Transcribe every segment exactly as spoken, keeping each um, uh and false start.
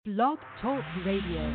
Blog Talk Radio.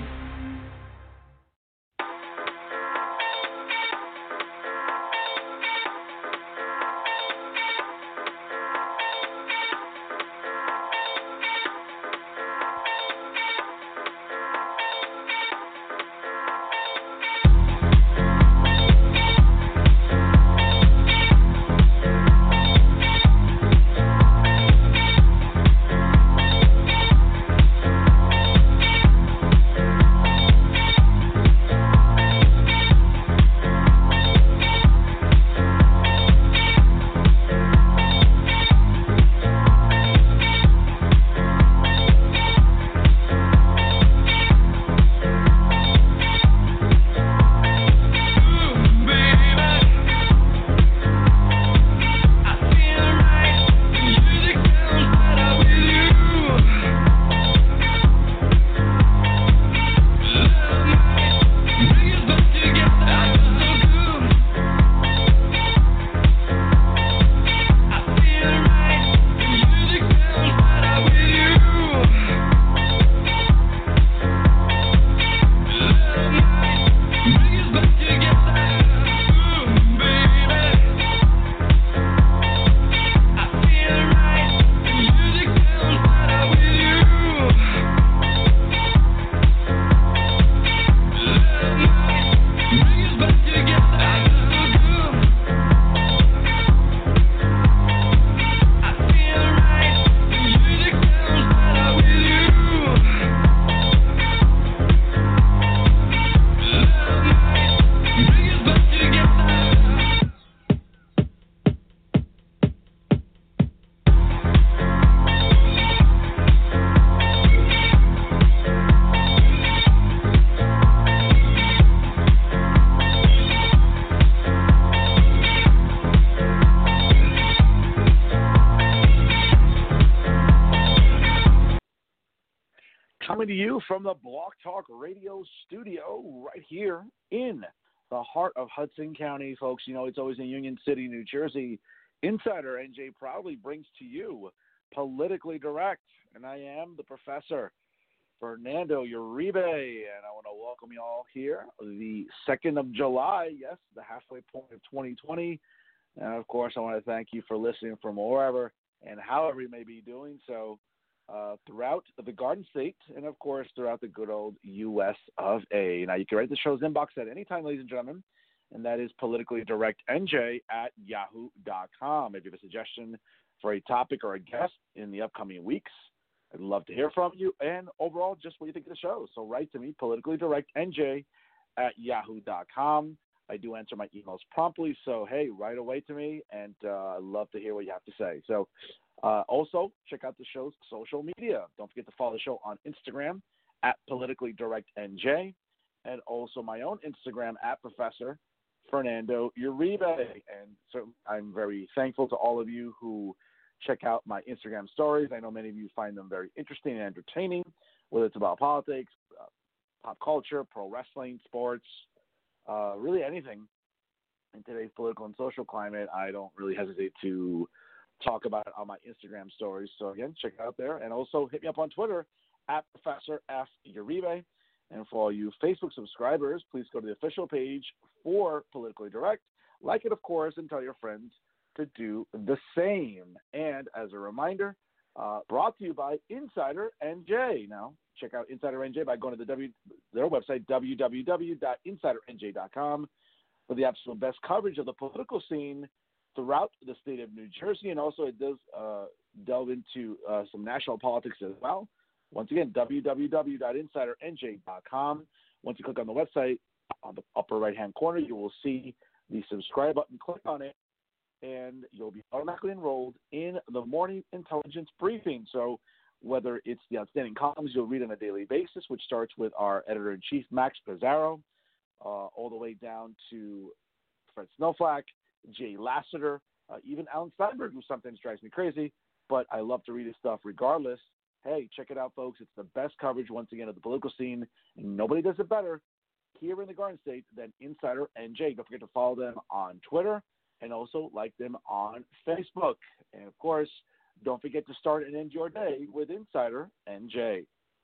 Coming to you from the Blog Talk Radio studio right here in the heart of Hudson County, folks. You know, it's always in Union City, New Jersey. Insider N J proudly brings to you Politically Direct, and I am the professor, Fernando Uribe, and I want to welcome you all here the second of July, yes, the halfway point of twenty twenty. And, of course, I want to thank you for listening from wherever and however you may be doing so. Uh, throughout the Garden State and, of course, throughout the good old U S of A. Now, you can write the show's inbox at any time, ladies and gentlemen, and that is politically direct N J at yahoo dot com. If you have a suggestion for a topic or a guest in the upcoming weeks, I'd love to hear from you, and overall, just what you think of the show. So write to me, politically direct N J at yahoo dot com. I do answer my emails promptly, so, hey, write away to me, and uh, I'd love to hear what you have to say. So, Uh, also, check out the show's social media. Don't forget to follow the show on Instagram at Politically Direct N J, and also my own Instagram at Professor Fernando Uribe. And so I'm very thankful to all of you who check out my Instagram stories. I know many of you find them very interesting and entertaining, whether it's about politics, uh, pop culture, pro wrestling, sports, uh, really anything in today's political and social climate. I don't really hesitate to talk about it on my Instagram stories. So, again, check it out there. And also hit me up on Twitter at Professor F. Uribe. And for all you Facebook subscribers, please go to the official page for Politically Direct. Like it, of course, and tell your friends to do the same. And as a reminder, uh, brought to you by Insider N J. Now, check out Insider N J by going to the w, their website, w w w dot insider n j dot com, for the absolute best coverage of the political scene throughout the state of New Jersey, and also it does uh, delve into uh, some national politics as well. Once again, w w w dot insider n j dot com. Once you click on the website, on the upper right-hand corner, you will see the subscribe button. Click on it, and you'll be automatically enrolled in the Morning Intelligence Briefing. So whether it's the outstanding columns you'll read on a daily basis, which starts with our editor-in-chief, Max Pizarro, uh, all the way down to Fred Snowflake, Jay Lassiter, uh, even Alan Steinberg, who sometimes drives me crazy, but I love to read his stuff regardless. Hey, check it out, folks. It's the best coverage, once again, of the political scene, and nobody does it better here in the Garden State than Insider N J. Don't forget to follow them on Twitter and also like them on Facebook. And, of course, don't forget to start and end your day with Insider N J.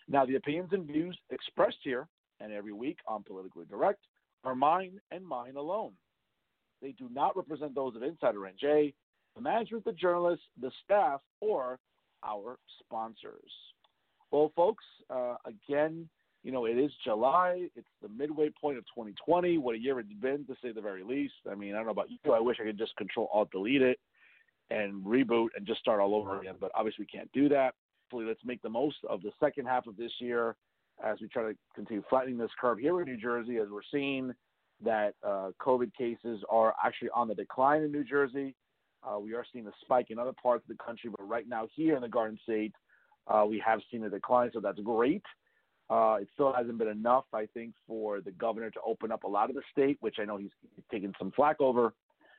Now, the opinions and views expressed here and every week on Politically Direct are mine and mine alone. They do not represent those of Insider N J, the management, the journalists, the staff, or our sponsors. Well, folks, uh, again, you know, it is July. It's the midway point of twenty twenty. What a year it's been, to say the very least. I mean, I don't know about you. I wish I could just control alt delete it and reboot and just start all over again, but obviously we can't do that. Hopefully, let's make the most of the second half of this year as we try to continue flattening this curve here in New Jersey, as we're seeing that uh, COVID cases are actually on the decline in New Jersey. Uh, we are seeing a spike in other parts of the country, but right now here in the Garden State, uh, we have seen a decline, so that's great. Uh, it still hasn't been enough, I think, for the governor to open up a lot of the state, which I know he's, he's taken some flack over.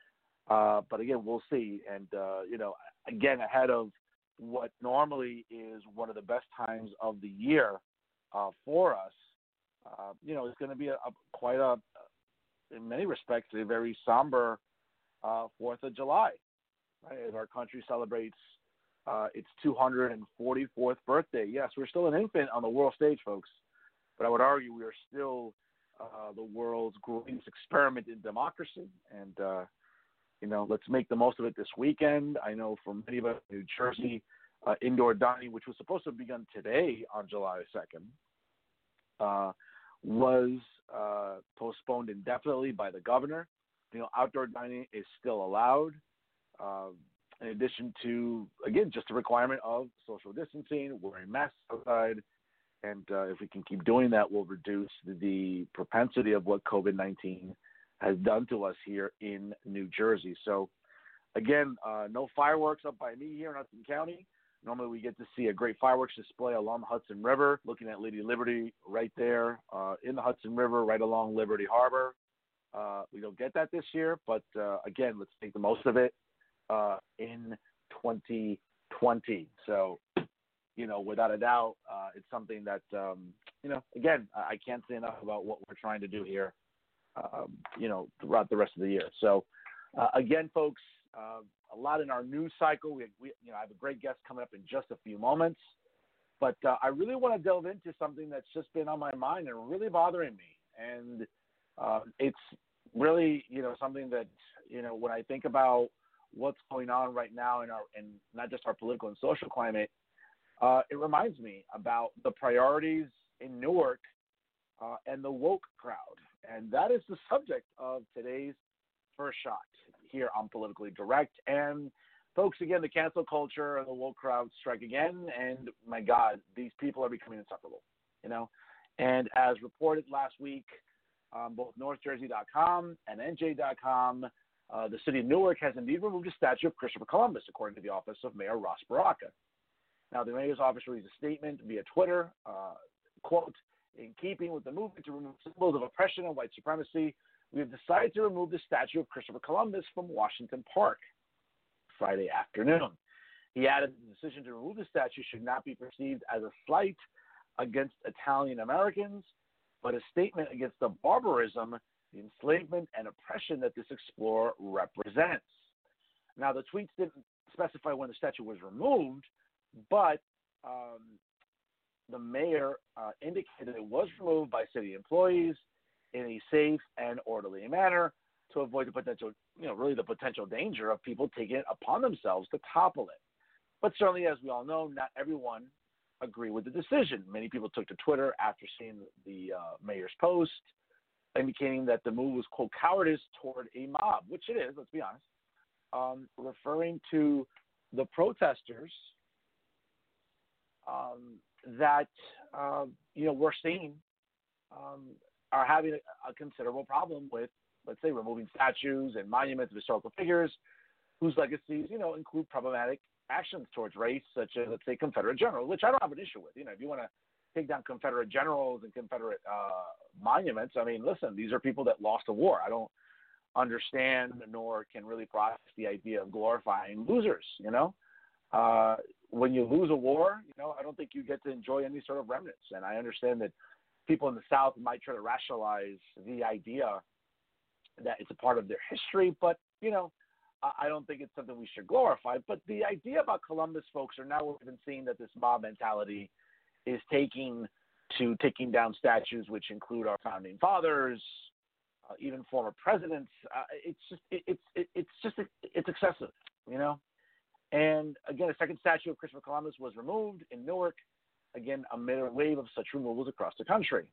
Uh, but again, we'll see. And, uh, you know, again, ahead of what normally is one of the best times of the year uh, for us, uh, you know, it's going to be a, a quite a, in many respects, a very somber uh, fourth of July, right, as our country celebrates uh, its two hundred forty-fourth birthday. Yes, we're still an infant on the world stage, folks, but I would argue we are still uh, the world's greatest experiment in democracy. And, uh, you know, let's make the most of it this weekend. I know for many of us in New Jersey, uh, indoor dining, which was supposed to have begun today on July second, uh, was uh, postponed indefinitely by the governor. You know, outdoor dining is still allowed, uh, in addition to, again, just a requirement of social distancing, wearing masks outside. And uh, if we can keep doing that, we'll reduce the propensity of what COVID nineteen has done to us here in New Jersey. So, again, uh, no fireworks up by me here in Hudson County. Normally we get to see a great fireworks display along the Hudson River, looking at Lady Liberty right there uh, in the Hudson River, right along Liberty Harbor. Uh, we don't get that this year, but uh, again, let's make the most of it uh, in twenty twenty. So, you know, without a doubt, uh, it's something that, um, you know, again, I can't say enough about what we're trying to do here, um, you know, throughout the rest of the year. So, uh, again, folks, uh, a lot in our news cycle. We, we, you know, I have a great guest coming up in just a few moments, but uh, I really want to delve into something that's just been on my mind and really bothering me. And uh, it's really, you know, something that, you know, when I think about what's going on right now in our, in not just our political and social climate, uh, it reminds me about the priorities in Newark uh, and the woke crowd. And that is the subject of today's First Shot here on Politically Direct. And folks, again, the cancel culture and the woke crowd strike again. And my God, these people are becoming insufferable, you know. And as reported last week, um, both North Jersey dot com and N J dot com, uh, the city of Newark has indeed removed a statue of Christopher Columbus, according to the office of Mayor Ross Baraka. Now, the mayor's office released a statement via Twitter, uh, quote, "In keeping with the movement to remove symbols of oppression and white supremacy, we have decided to remove the statue of Christopher Columbus from Washington Park Friday afternoon." He added the decision to remove the statue should not be perceived as a slight against Italian Americans, but a statement against the barbarism, the enslavement, and oppression that this explorer represents. Now, the tweets didn't specify when the statue was removed, but um, the mayor uh, indicated it was removed by city employees in a safe and orderly manner to avoid the potential, you know, really the potential danger of people taking it upon themselves to topple it. But certainly, as we all know, not everyone agreed with the decision. Many people took to Twitter after seeing the uh, mayor's post, indicating that the move was, quote, cowardice toward a mob, which it is, let's be honest, um, referring to the protesters um, that, uh, you know, we're seeing um, are having a, a considerable problem with, let's say, removing statues and monuments of historical figures whose legacies, you know, include problematic actions towards race, such as, let's say, Confederate generals, which I don't have an issue with. You know, if you want to take down Confederate generals and Confederate uh, monuments, I mean, listen, these are people that lost a war. I don't understand nor can really process the idea of glorifying losers, you know. Uh, when you lose a war, you know, I don't think you get to enjoy any sort of remnants. And I understand that people in the South might try to rationalize the idea that it's a part of their history, but, you know, I don't think it's something we should glorify. But the idea about Columbus, folks, are now we've been seeing that this mob mentality is taking to taking down statues which include our founding fathers, uh, even former presidents. Uh, it's just it, it's it, it's just it's excessive, you know. And again, a second statue of Christopher Columbus was removed in Newark, again amid a wave of such removals across the country.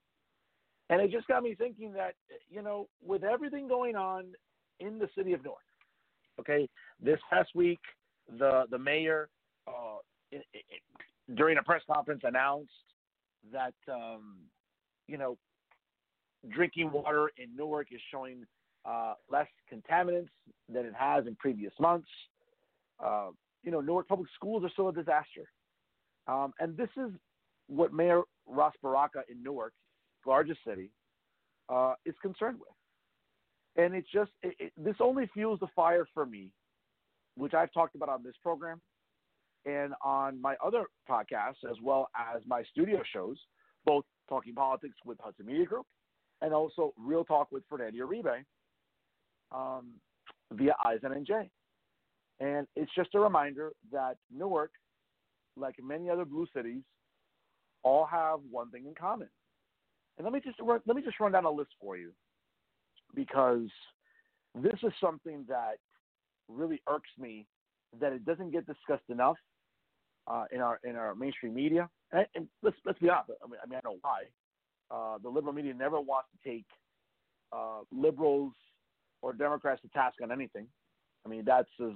And it just got me thinking that, you know, with everything going on in the city of Newark, okay, this past week, the the mayor uh, it, it, during a press conference announced that, um, you know, drinking water in Newark is showing uh, less contaminants than it has in previous months. Uh, you know, Newark public schools are still a disaster. Um, and this is what Mayor Ras Baraka in Newark, largest city, uh, is concerned with. And it's just, it, it, this only fuels the fire for me, which I've talked about on this program and on my other podcasts, as well as my studio shows, both Talking Politics with Hudson Media Group and also Real Talk with Fernando Uribe um, via I S N J. And it's just a reminder that Newark, like many other blue cities, all have one thing in common. And let me just run, let me just run down a list for you, because this is something that really irks me that it doesn't get discussed enough uh, in our in our mainstream media. And, and let's let's be honest. I mean, I mean, I know why. Uh, the liberal media never wants to take uh, liberals or Democrats to task on anything. I mean, that's has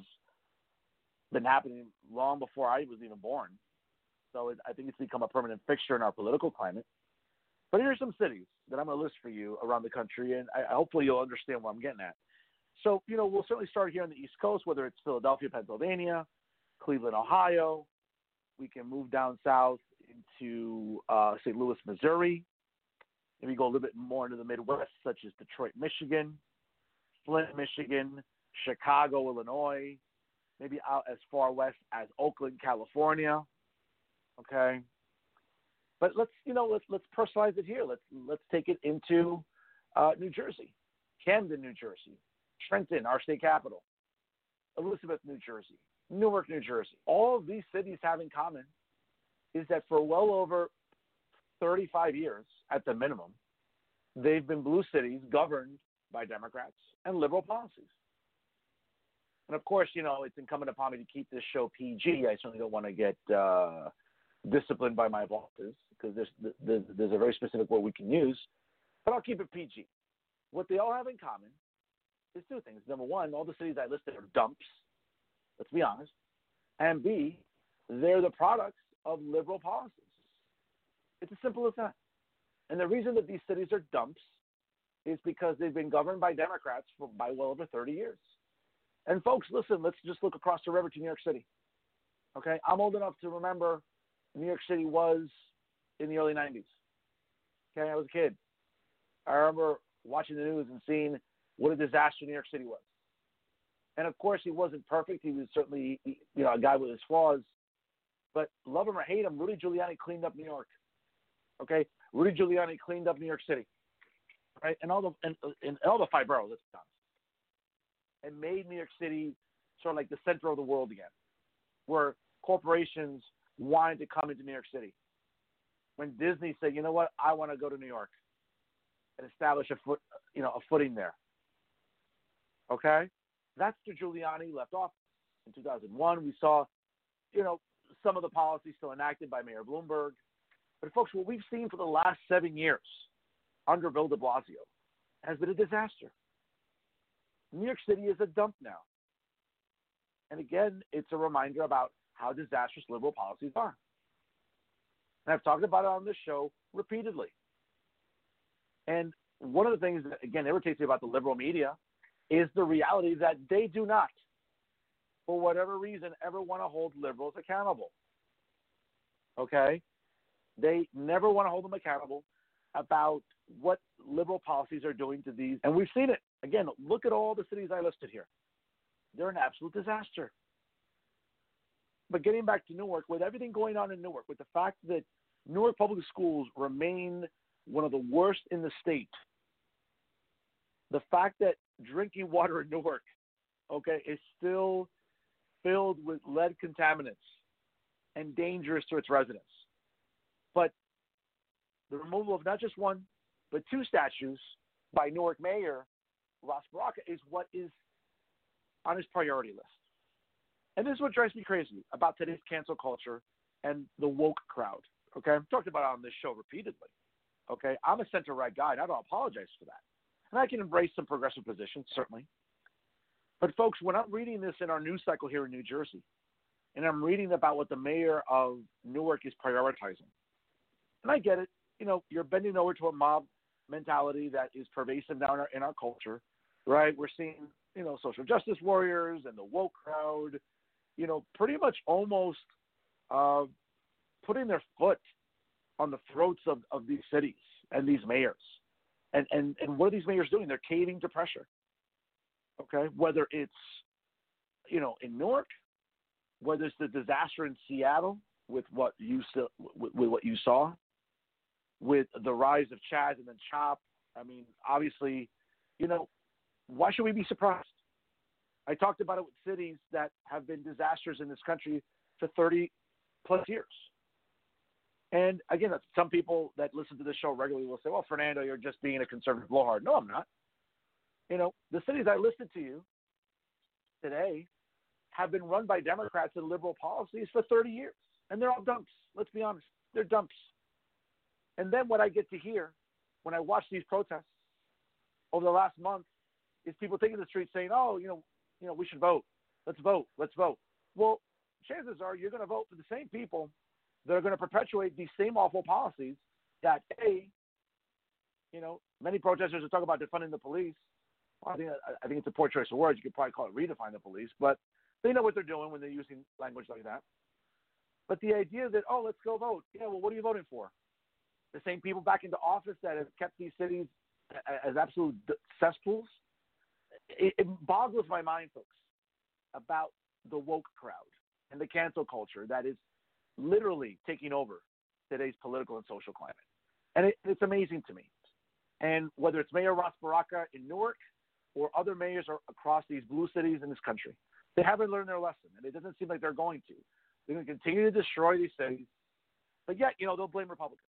been happening long before I was even born. So it, I think it's become a permanent fixture in our political climate. But here are some cities that I'm going to list for you around the country, and I, hopefully you'll understand what I'm getting at. So, you know, we'll certainly start here on the East Coast, whether it's Philadelphia, Pennsylvania, Cleveland, Ohio. We can move down south into uh, Saint Louis, Missouri. Maybe go a little bit more into the Midwest, such as Detroit, Michigan, Flint, Michigan, Chicago, Illinois, maybe out as far west as Oakland, California. Okay. But let's, you know, let's let's personalize it here. Let's let's take it into uh, New Jersey, Camden, New Jersey, Trenton, our state capital, Elizabeth, New Jersey, Newark, New Jersey. All of these cities have in common is that for well over thirty-five years, at the minimum, they've been blue cities governed by Democrats and liberal policies. And of course, you know, it's incumbent upon me to keep this show P G. I certainly don't want to get uh, disciplined by my bosses, because there's, there's, there's a very specific word we can use, but I'll keep it P G. What they all have in common is two things. Number one, all the cities I listed are dumps, let's be honest. And B, they're the products of liberal policies. It's as simple as that. And the reason that these cities are dumps is because they've been governed by Democrats for by well over thirty years. And folks, listen, let's just look across the river to New York City. Okay, I'm old enough to remember New York City was in the early nineties. Okay, I was a kid. I remember watching the news and seeing what a disaster New York City was. And of course, he wasn't perfect. He was certainly, you know, a guy with his flaws. But love him or hate him, Rudy Giuliani cleaned up New York. Okay, Rudy Giuliani cleaned up New York City, right? And all the and, and all the five boroughs, let's be honest, and made New York City sort of like the center of the world again, where corporations wanted to come into New York City. When Disney said, you know what, I want to go to New York and establish a foot, you know, a footing there. Okay, that's where Giuliani left off in two thousand one. We saw, you know, some of the policies still enacted by Mayor Bloomberg. But folks, what we've seen for the last seven years under Bill de Blasio has been a disaster. New York City is a dump now. And again, it's a reminder about how disastrous liberal policies are. And I've talked about it on this show repeatedly. And one of the things that, again, irritates me about the liberal media is the reality that they do not, for whatever reason, ever want to hold liberals accountable. Okay? They never want to hold them accountable about what liberal policies are doing to these. And we've seen it. Again, look at all the cities I listed here. They're an absolute disaster. But getting back to Newark, with everything going on in Newark, with the fact that Newark public schools remain one of the worst in the state, the fact that drinking water in Newark, okay, is still filled with lead contaminants and dangerous to its residents. But the removal of not just one, but two statues by Newark Mayor Ras Baraka is what is on his priority list. And this is what drives me crazy about today's cancel culture and the woke crowd. Okay, I've talked about it on this show repeatedly. Okay, I'm a center-right guy, and I don't apologize for that. And I can embrace some progressive positions, certainly. But folks, when I'm reading this in our news cycle here in New Jersey, and I'm reading about what the mayor of Newark is prioritizing, and I get it, you know, you're bending over to a mob mentality that is pervasive now in our, in our culture, right? We're seeing, you know, social justice warriors and the woke crowd, you know, pretty much almost uh, putting their foot on the throats of, of these cities and these mayors. And, and, and what are these mayors doing? They're caving to pressure, okay? Whether it's, you know, in Newark, whether it's the disaster in Seattle with what you, with, with what you saw, with the rise of Chaz and then Chop. I mean, obviously, you know, why should we be surprised? I talked about it with cities that have been disasters in this country for thirty plus years. And again, some people that listen to this show regularly will say, well, Fernando, you're just being a conservative blowhard. No, I'm not. You know, the cities I listed to you today have been run by Democrats and liberal policies for thirty years. And they're all dumps. Let's be honest. They're dumps. And then what I get to hear when I watch these protests over the last month is people taking the street saying, oh, you know, you know, we should vote. Let's vote. Let's vote. Well, chances are you're going to vote for the same people that are going to perpetuate these same awful policies that, A, you know, many protesters are talking about defunding the police. Well, I think I think it's a poor choice of words. You could probably call it redefine the police, but they know what they're doing when they're using language like that. But the idea that, oh, let's go vote. Yeah, well, what are you voting for? The same people back into office that have kept these cities as absolute cesspools? It, it boggles my mind, folks, about the woke crowd and the cancel culture that is literally taking over today's political and social climate. And it, it's amazing to me. And whether it's Mayor Ras Baraka in Newark or other mayors across these blue cities in this country, they haven't learned their lesson, and it doesn't seem like they're going to. They're going to continue to destroy these cities, but yet, you know, they'll blame Republicans.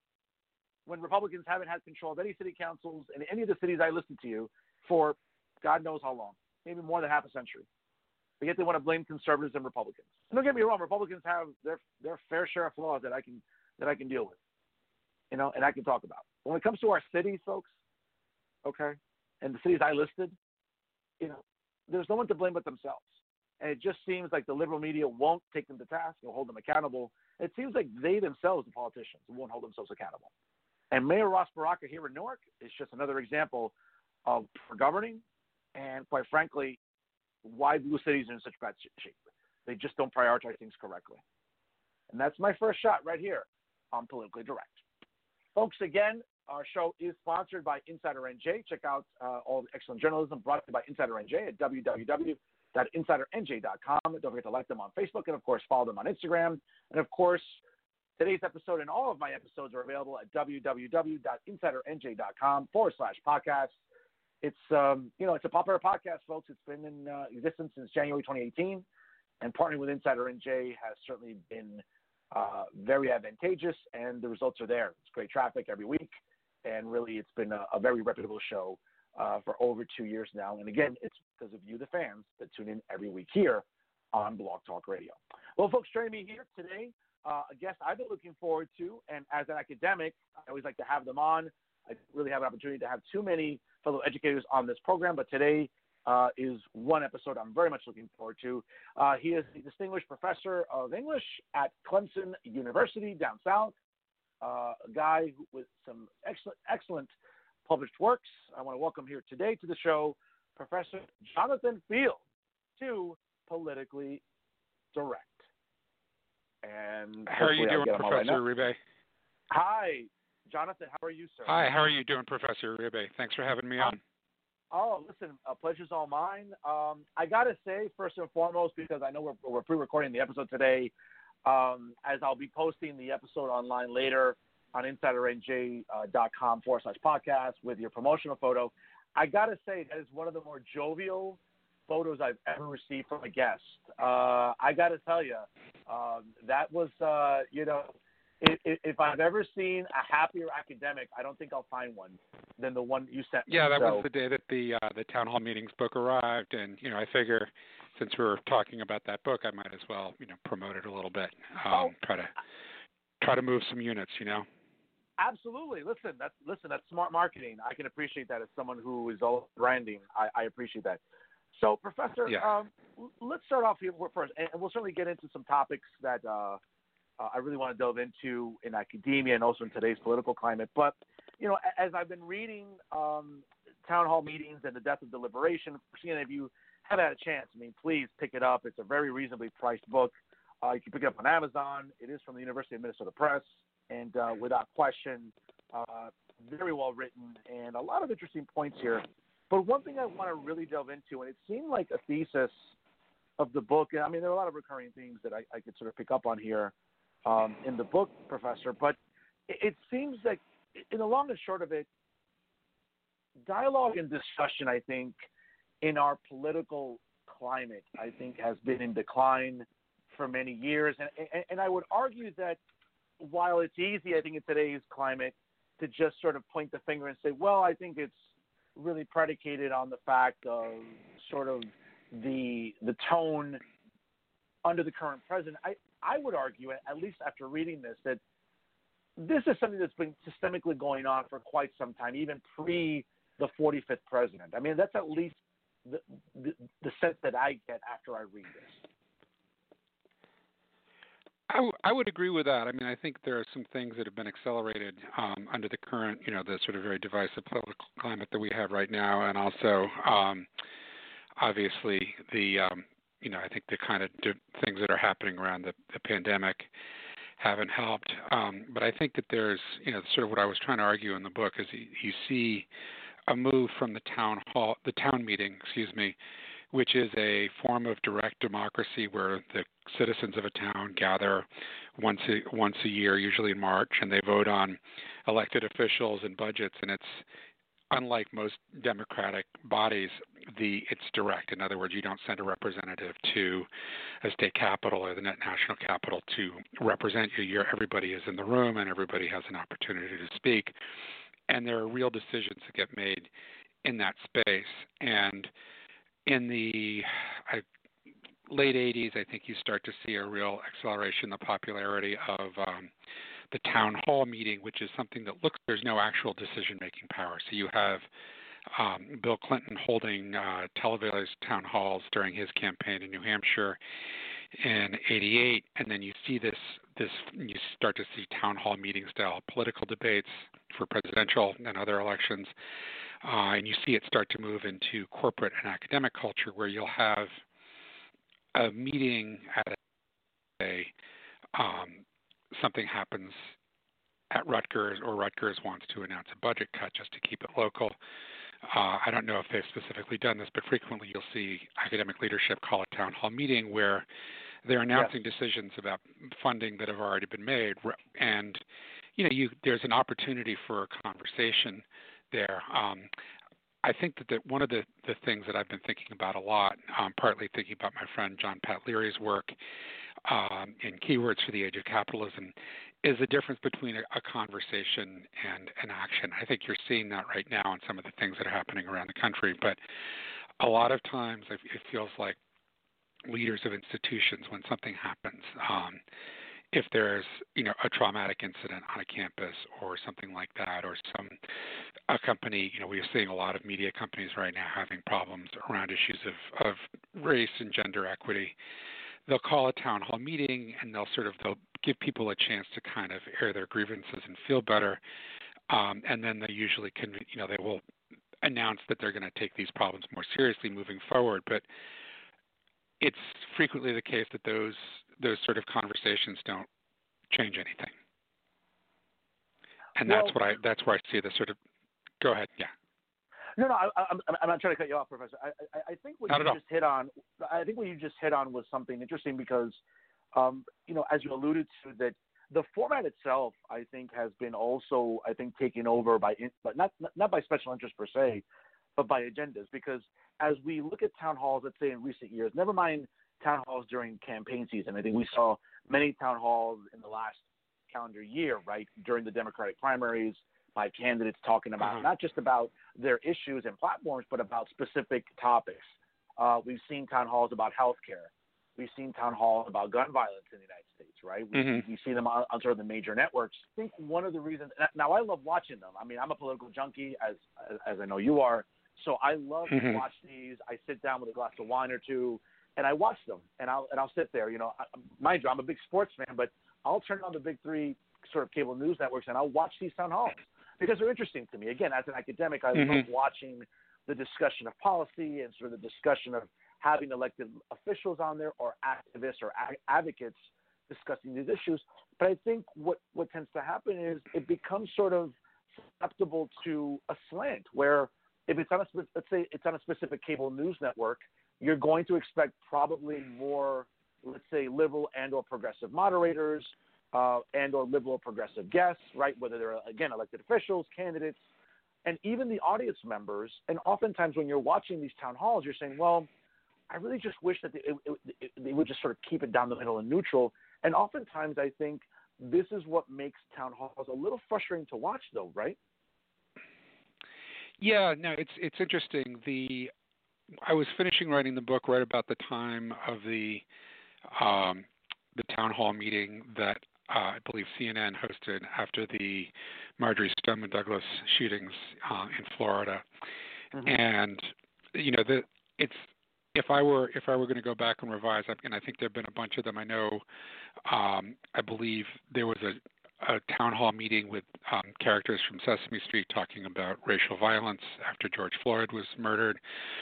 When Republicans haven't had control of any city councils in any of the cities I listed to you for God knows how long, maybe more than half a century. But yet they want to blame conservatives and Republicans. And don't get me wrong, Republicans have their their fair share of flaws that I can that I can deal with, you know, and I can talk about. When it comes to our cities, folks, okay, and the cities I listed, you know, there's no one to blame but themselves. And it just seems like the liberal media won't take them to task or hold them accountable. It seems like they themselves, the politicians, won't hold themselves accountable. And Mayor Ras Baraka here in Newark is just another example of poor governing and, quite frankly, why blue cities are in such bad shape. They just don't prioritize things correctly. And that's my first shot right here on Politically Direct. Folks, again, our show is sponsored by Insider N J. Check out uh, all the excellent journalism brought to you by Insider N J at w w w dot insider n j dot com. Don't forget to like them on Facebook and, of course, follow them on Instagram. And, of course, today's episode and all of my episodes are available at w w w dot insider n j dot com forward slash podcast. It's, um, you know, it's a popular podcast, folks. It's been in uh, existence since January twenty eighteen, and partnering with Insider N J has certainly been uh, very advantageous, and the results are there. It's great traffic every week, and really it's been a, a very reputable show uh, for over two years now. And again, it's because of you, the fans, that tune in every week here on Blog Talk Radio. Well, folks, joining me here today, uh, a guest I've been looking forward to, and as an academic, I always like to have them on. I really have an opportunity to have too many fellow educators on this program, but today uh, is one episode I'm very much looking forward to. Uh, he is a distinguished professor of English at Clemson University down south, uh, a guy with some excellent, excellent published works. I want to welcome here today to the show Professor Jonathan Field to Politically Direct. And how are you doing, Professor Uribe? Hi, Jonathan. How are you, sir? Hi. How are you doing, Professor Uribe? Thanks for having me on. Oh, listen, a pleasure's all mine. Um, I got to say, first and foremost, because I know we're, we're pre-recording the episode today, um, as I'll be posting the episode online later on insider n j dot com forward slash podcast with your promotional photo. I got to say, that is one of the more jovial photos I've ever received from a guest. Uh, I got to tell you, um, that was, uh, you know, if, if I've ever seen a happier academic, I don't think I'll find one than the one you sent me. Yeah, that so. was the day that the uh, the Town Hall Meetings book arrived, and you know, I figure since we're talking about that book, I might as well, you know, promote it a little bit. Um, oh. Try to try to move some units, you know. Absolutely. Listen, that's listen. That's smart marketing. I can appreciate that as someone who is all branding. I, I appreciate that. So, Professor, yeah. um, let's start off here first, and we'll certainly get into some topics that uh, uh, I really want to delve into in academia and also in today's political climate. But you know, as I've been reading um, town hall meetings and the death of deliberation, if you haven't had a chance, I mean, please pick it up. It's a very reasonably priced book. Uh, you can pick it up on Amazon. It is from the University of Minnesota Press. And uh, without question, uh, very well written and a lot of interesting points here. But one thing I want to really delve into, and it seemed like a thesis of the book, and I mean, there are a lot of recurring themes that I, I could sort of pick up on here um, in the book, Professor, but it, it seems like in the long and short of it, dialogue and discussion, I think, in our political climate, I think, has been in decline for many years. And, and, and I would argue that while it's easy, I think, in today's climate to just sort of point the finger and say, well, I think it's really predicated on the fact of sort of the the tone under the current president. I, I would argue, at least after reading this, that this is something that's been systemically going on for quite some time, even pre the forty-fifth president. I mean, that's at least the, the, the sense that I get after I read this. I, w- I would agree with that. I mean, I think there are some things that have been accelerated um, under the current, you know, the sort of very divisive political climate that we have right now, and also, um, obviously, the, um, you know, I think the kind of di- things that are happening around the, the pandemic haven't helped. Um, but I think that there's, you know, sort of what I was trying to argue in the book is you, you see a move from the town hall, the town meeting, excuse me, which is a form of direct democracy where the citizens of a town gather once a, once a year, usually in March, and they vote on elected officials and budgets. And it's unlike most democratic bodies, the it's direct. In other words, you don't send a representative to a state capital or the national capital to represent you. You're, everybody is in the room, and everybody has an opportunity to speak. And there are real decisions that get made in that space. And in the uh, late eighties, I think you start to see a real acceleration in the popularity of um, the town hall meeting, which is something that looks, there's no actual decision-making power. So you have um, Bill Clinton holding uh, televised town halls during his campaign in New Hampshire in eighty-eight, and then you see this, this you start to see town hall meeting style political debates for presidential and other elections. Uh, and you see it start to move into corporate and academic culture where you'll have a meeting at a, um, something happens at Rutgers, or Rutgers wants to announce a budget cut just to keep it local. Uh, I don't know if they've specifically done this, but frequently you'll see academic leadership call a town hall meeting where they're announcing yes. decisions about funding that have already been made. And, you know, you, there's an opportunity for a conversation there. Um, I think that the, one of the, the things that I've been thinking about a lot, um, partly thinking about my friend John Pat Leary's work um, in Keywords for the Age of Capitalism, is the difference between a, a conversation and an action. I think you're seeing that right now in some of the things that are happening around the country. But a lot of times it feels like leaders of institutions, when something happens, um, if there's, you know, a traumatic incident on a campus or something like that, or some a company, you know, we're seeing a lot of media companies right now having problems around issues of, of race and gender equity. They'll call a town hall meeting and they'll sort of they'll give people a chance to kind of air their grievances and feel better, um, and then they usually can, you know, they will announce that they're going to take these problems more seriously moving forward. But it's frequently the case that those those sort of conversations don't change anything, and well, that's what I that's where I see the sort of. Go ahead, yeah. No, no, I, I'm I'm not trying to cut you off, Professor. I I, I think what not you just hit on. I think what you just hit on was something interesting because, um, you know, as you alluded to, that the format itself, I think, has been also, I think, taken over by, but not not by special interest per se, but by agendas. Because as we look at town halls, let's say in recent years, never mind town halls during campaign season, I think we saw many town halls in the last calendar year, right, during the Democratic primaries, by candidates talking about uh-huh. not just about their issues and platforms, but about specific topics. Uh, we've seen town halls about health care. We've seen town halls about gun violence in the United States, right? We, mm-hmm. we see them on, on sort of the major networks. I think one of the reasons – now, I love watching them. I mean, I'm a political junkie, as as, as I know you are. So I love mm-hmm. to watch these. I sit down with a glass of wine or two, and I watch them. And I'll, and I'll sit there. You know, I, mind you, I'm a big sports fan, but I'll turn on the big three sort of cable news networks, and I'll watch these town halls because they're interesting to me. Again, as an academic, I mm-hmm. love watching the discussion of policy and sort of the discussion of having elected officials on there or activists or ag- advocates discussing these issues. But I think what, what tends to happen is it becomes sort of susceptible to a slant where if it's on a, let's say it's on a specific cable news network, you're going to expect probably more, let's say, liberal and or progressive moderators uh, and or liberal or progressive guests, right? Whether they're, again, elected officials, candidates, and even the audience members. And oftentimes when you're watching these town halls, you're saying, well, I really just wish that they, it, it, they would just sort of keep it down the middle and neutral. And oftentimes I think this is what makes town halls a little frustrating to watch, though, right? Yeah, no, it's it's interesting. The I was finishing writing the book right about the time of the um, the town hall meeting that uh, I believe C N N hosted after the Marjory Stoneman Douglas shootings uh, in Florida, mm-hmm. and you know the it's. If I were if I were going to go back and revise, and I think there have been a bunch of them. I know, um, I believe there was a, a town hall meeting with um, characters from Sesame Street talking about racial violence after George Floyd was murdered.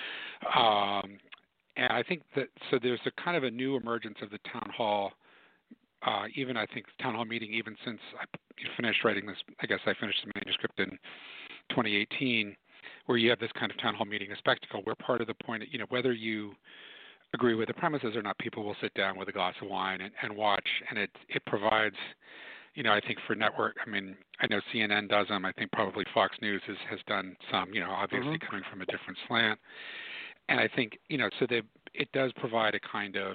Um, and I think that so there's a kind of a new emergence of the town hall. Uh, even I think town hall meeting, even since I finished writing this, I guess I finished the manuscript in twenty eighteen. Where you have this kind of town hall meeting, a spectacle, where part of the point, you know, whether you agree with the premises or not, people will sit down with a glass of wine and, and watch, and it it provides, you know, I think for network, I mean, I know C N N does them, I think probably Fox News has, has done some, you know, obviously mm-hmm. coming from a different slant, and I think, you know, so they it does provide a kind of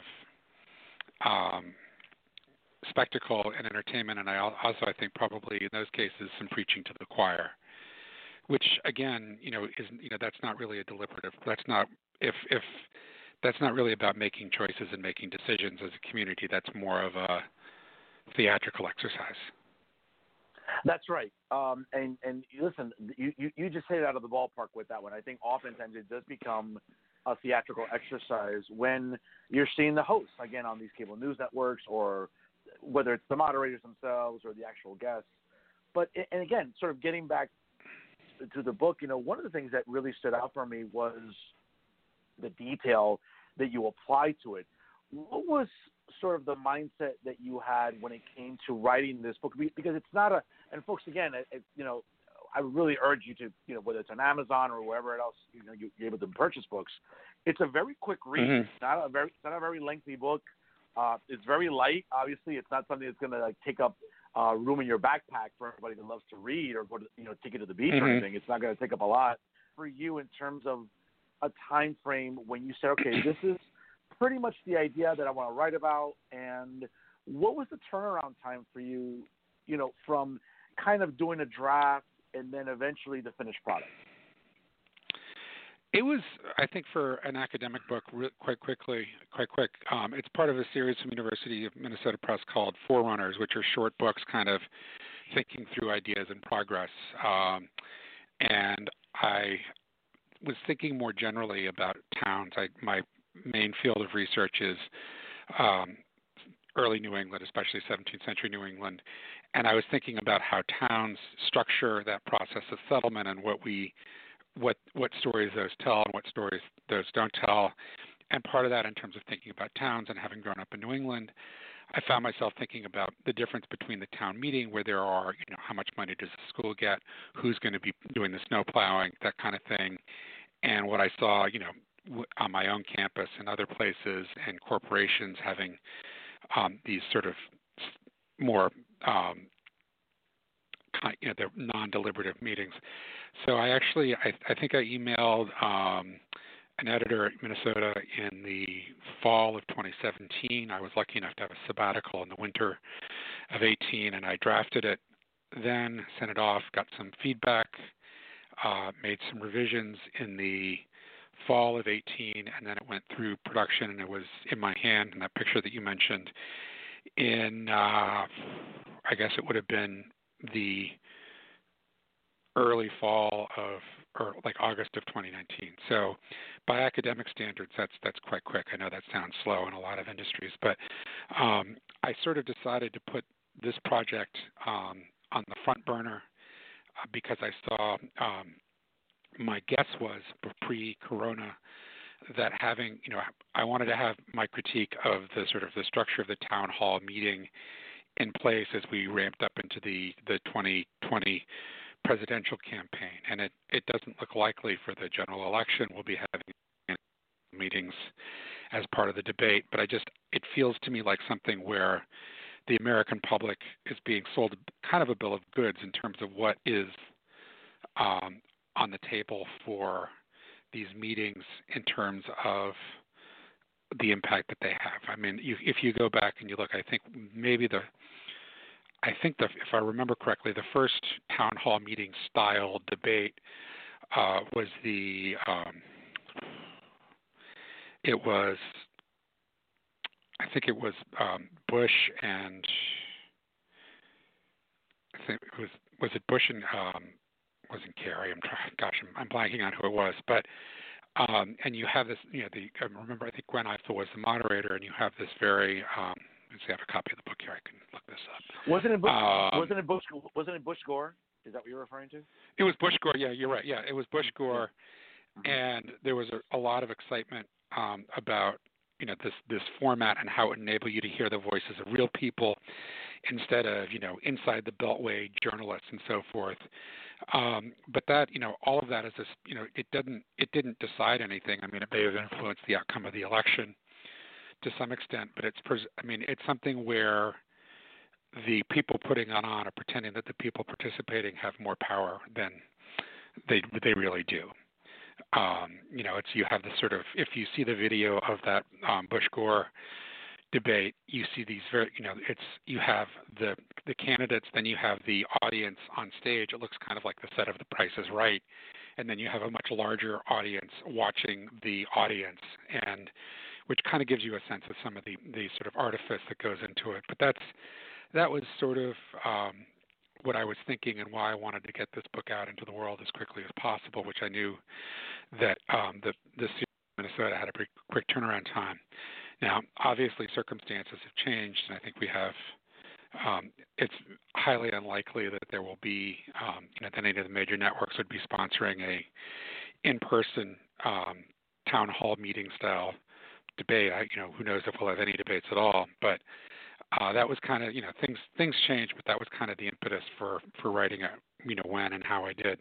um, spectacle and entertainment, and I also I think probably in those cases some preaching to the choir. Which again, you know, is you know that's not really a deliberative. That's not if if that's not really about making choices and making decisions as a community. That's more of a theatrical exercise. That's right. Um, and and listen, you, you you just hit it out of the ballpark with that one. I think oftentimes it does become a theatrical exercise when you're seeing the hosts again on these cable news networks, or whether it's the moderators themselves or the actual guests. But and again, sort of getting back to the book, you know, one of the things that really stood out for me was the detail that you apply to it. What was sort of the mindset that you had when it came to writing this book? Because it's not a, and folks, again, it, it, you know, I really urge you to, you know, whether it's on Amazon or wherever else, you know, you're able to purchase books. It's a very quick read. Mm-hmm. It's not a very, it's not a very lengthy book. Uh, it's very light. Obviously, it's not something that's going to like take up Uh, room in your backpack for everybody that loves to read or go to, you know, take it to the beach mm-hmm. or anything. It's not going to take up a lot for you in terms of a time frame when you said, okay, this is pretty much the idea that I want to write about. And what was the turnaround time for you, you know, from kind of doing a draft and then eventually the finished product? It was, I think, for an academic book, re- quite quickly, quite quick. Um, it's part of a series from University of Minnesota Press called Forerunners, which are short books, kind of thinking through ideas in progress. Um, and I was thinking more generally about towns. I, my main field of research is um, early New England, especially seventeenth century New England. And I was thinking about how towns structure that process of settlement and what we what what stories those tell and what stories those don't tell. And part of that in terms of thinking about towns and having grown up in New England, I found myself thinking about the difference between the town meeting where there are, you know, how much money does the school get, who's going to be doing the snow plowing, that kind of thing, and what I saw, you know, on my own campus and other places and corporations having um, these sort of more um, you know, they're non-deliberative meetings. So I actually, I, I think I emailed um, an editor at Minnesota in the fall of twenty seventeen. I was lucky enough to have a sabbatical in the winter, of eighteen, and I drafted it then, sent it off, got some feedback, uh, made some revisions in the fall of eighteen, and then it went through production, and it was in my hand in that picture that you mentioned in, uh, I guess it would have been the early fall of, or like August of twenty nineteen. So by academic standards, that's that's quite quick. I know that sounds slow in a lot of industries, but um, I sort of decided to put this project um, on the front burner uh, because I saw, um, my guess was pre-corona that having, you know, I wanted to have my critique of the sort of the structure of the town hall meeting in place as we ramped up into the, the twenty twenty presidential campaign. And it, it doesn't look likely for the general election we'll be having meetings as part of the debate. But I just, it feels to me like something where the American public is being sold kind of a bill of goods in terms of what is um, on the table for these meetings in terms of the impact that they have. I mean, you, if you go back and you look, I think maybe the, I think the, if I remember correctly, the first town hall meeting style debate uh, was the, um, it was, I think it was um, Bush and, I think it was, was it Bush and, um, wasn't Kerry, I'm trying, gosh, I'm, I'm blanking on who it was, but, um, and you have this, you know, the, I remember, I think Gwen Ifill was the moderator, and you have this very, um, let's see, I have a copy of the book here, I can look this up. Wasn't it Bush, um, wasn't it Bush, wasn't it Bush Gore? Is that what you're referring to? It was Bush Gore, yeah, you're right, yeah, it was Bush Gore, mm-hmm. and there was a, a lot of excitement um, about, you know, this, this format and how it enabled you to hear the voices of real people instead of, you know, inside the beltway journalists and so forth. Um, but that, you know, all of that is just, you know, it didn't, it didn't decide anything. I mean, it may have influenced the outcome of the election to some extent, but it's, I mean, it's something where the people putting on on are pretending that the people participating have more power than they they really do. Um, you know, it's, you have this sort of, if you see the video of that um, Bush Gore debate, you see these very, you know, it's, you have the the candidates, then you have the audience on stage. It looks kind of like the set of The Price is Right, and then you have a much larger audience watching the audience, and which kind of gives you a sense of some of the the sort of artifice that goes into it. But that's that was sort of um, what I was thinking and why I wanted to get this book out into the world as quickly as possible, which I knew that um, the the series in Minnesota had a pretty quick turnaround time. Now, obviously, circumstances have changed, and I think we have. Um, it's highly unlikely that there will be, um, you know, that any of the major networks would be sponsoring a in-person um, town hall meeting style debate. I, you know, who knows if we'll have any debates at all? But uh, that was kind of, you know, things things changed, but that was kind of the impetus for for writing it, you know, when and how I did.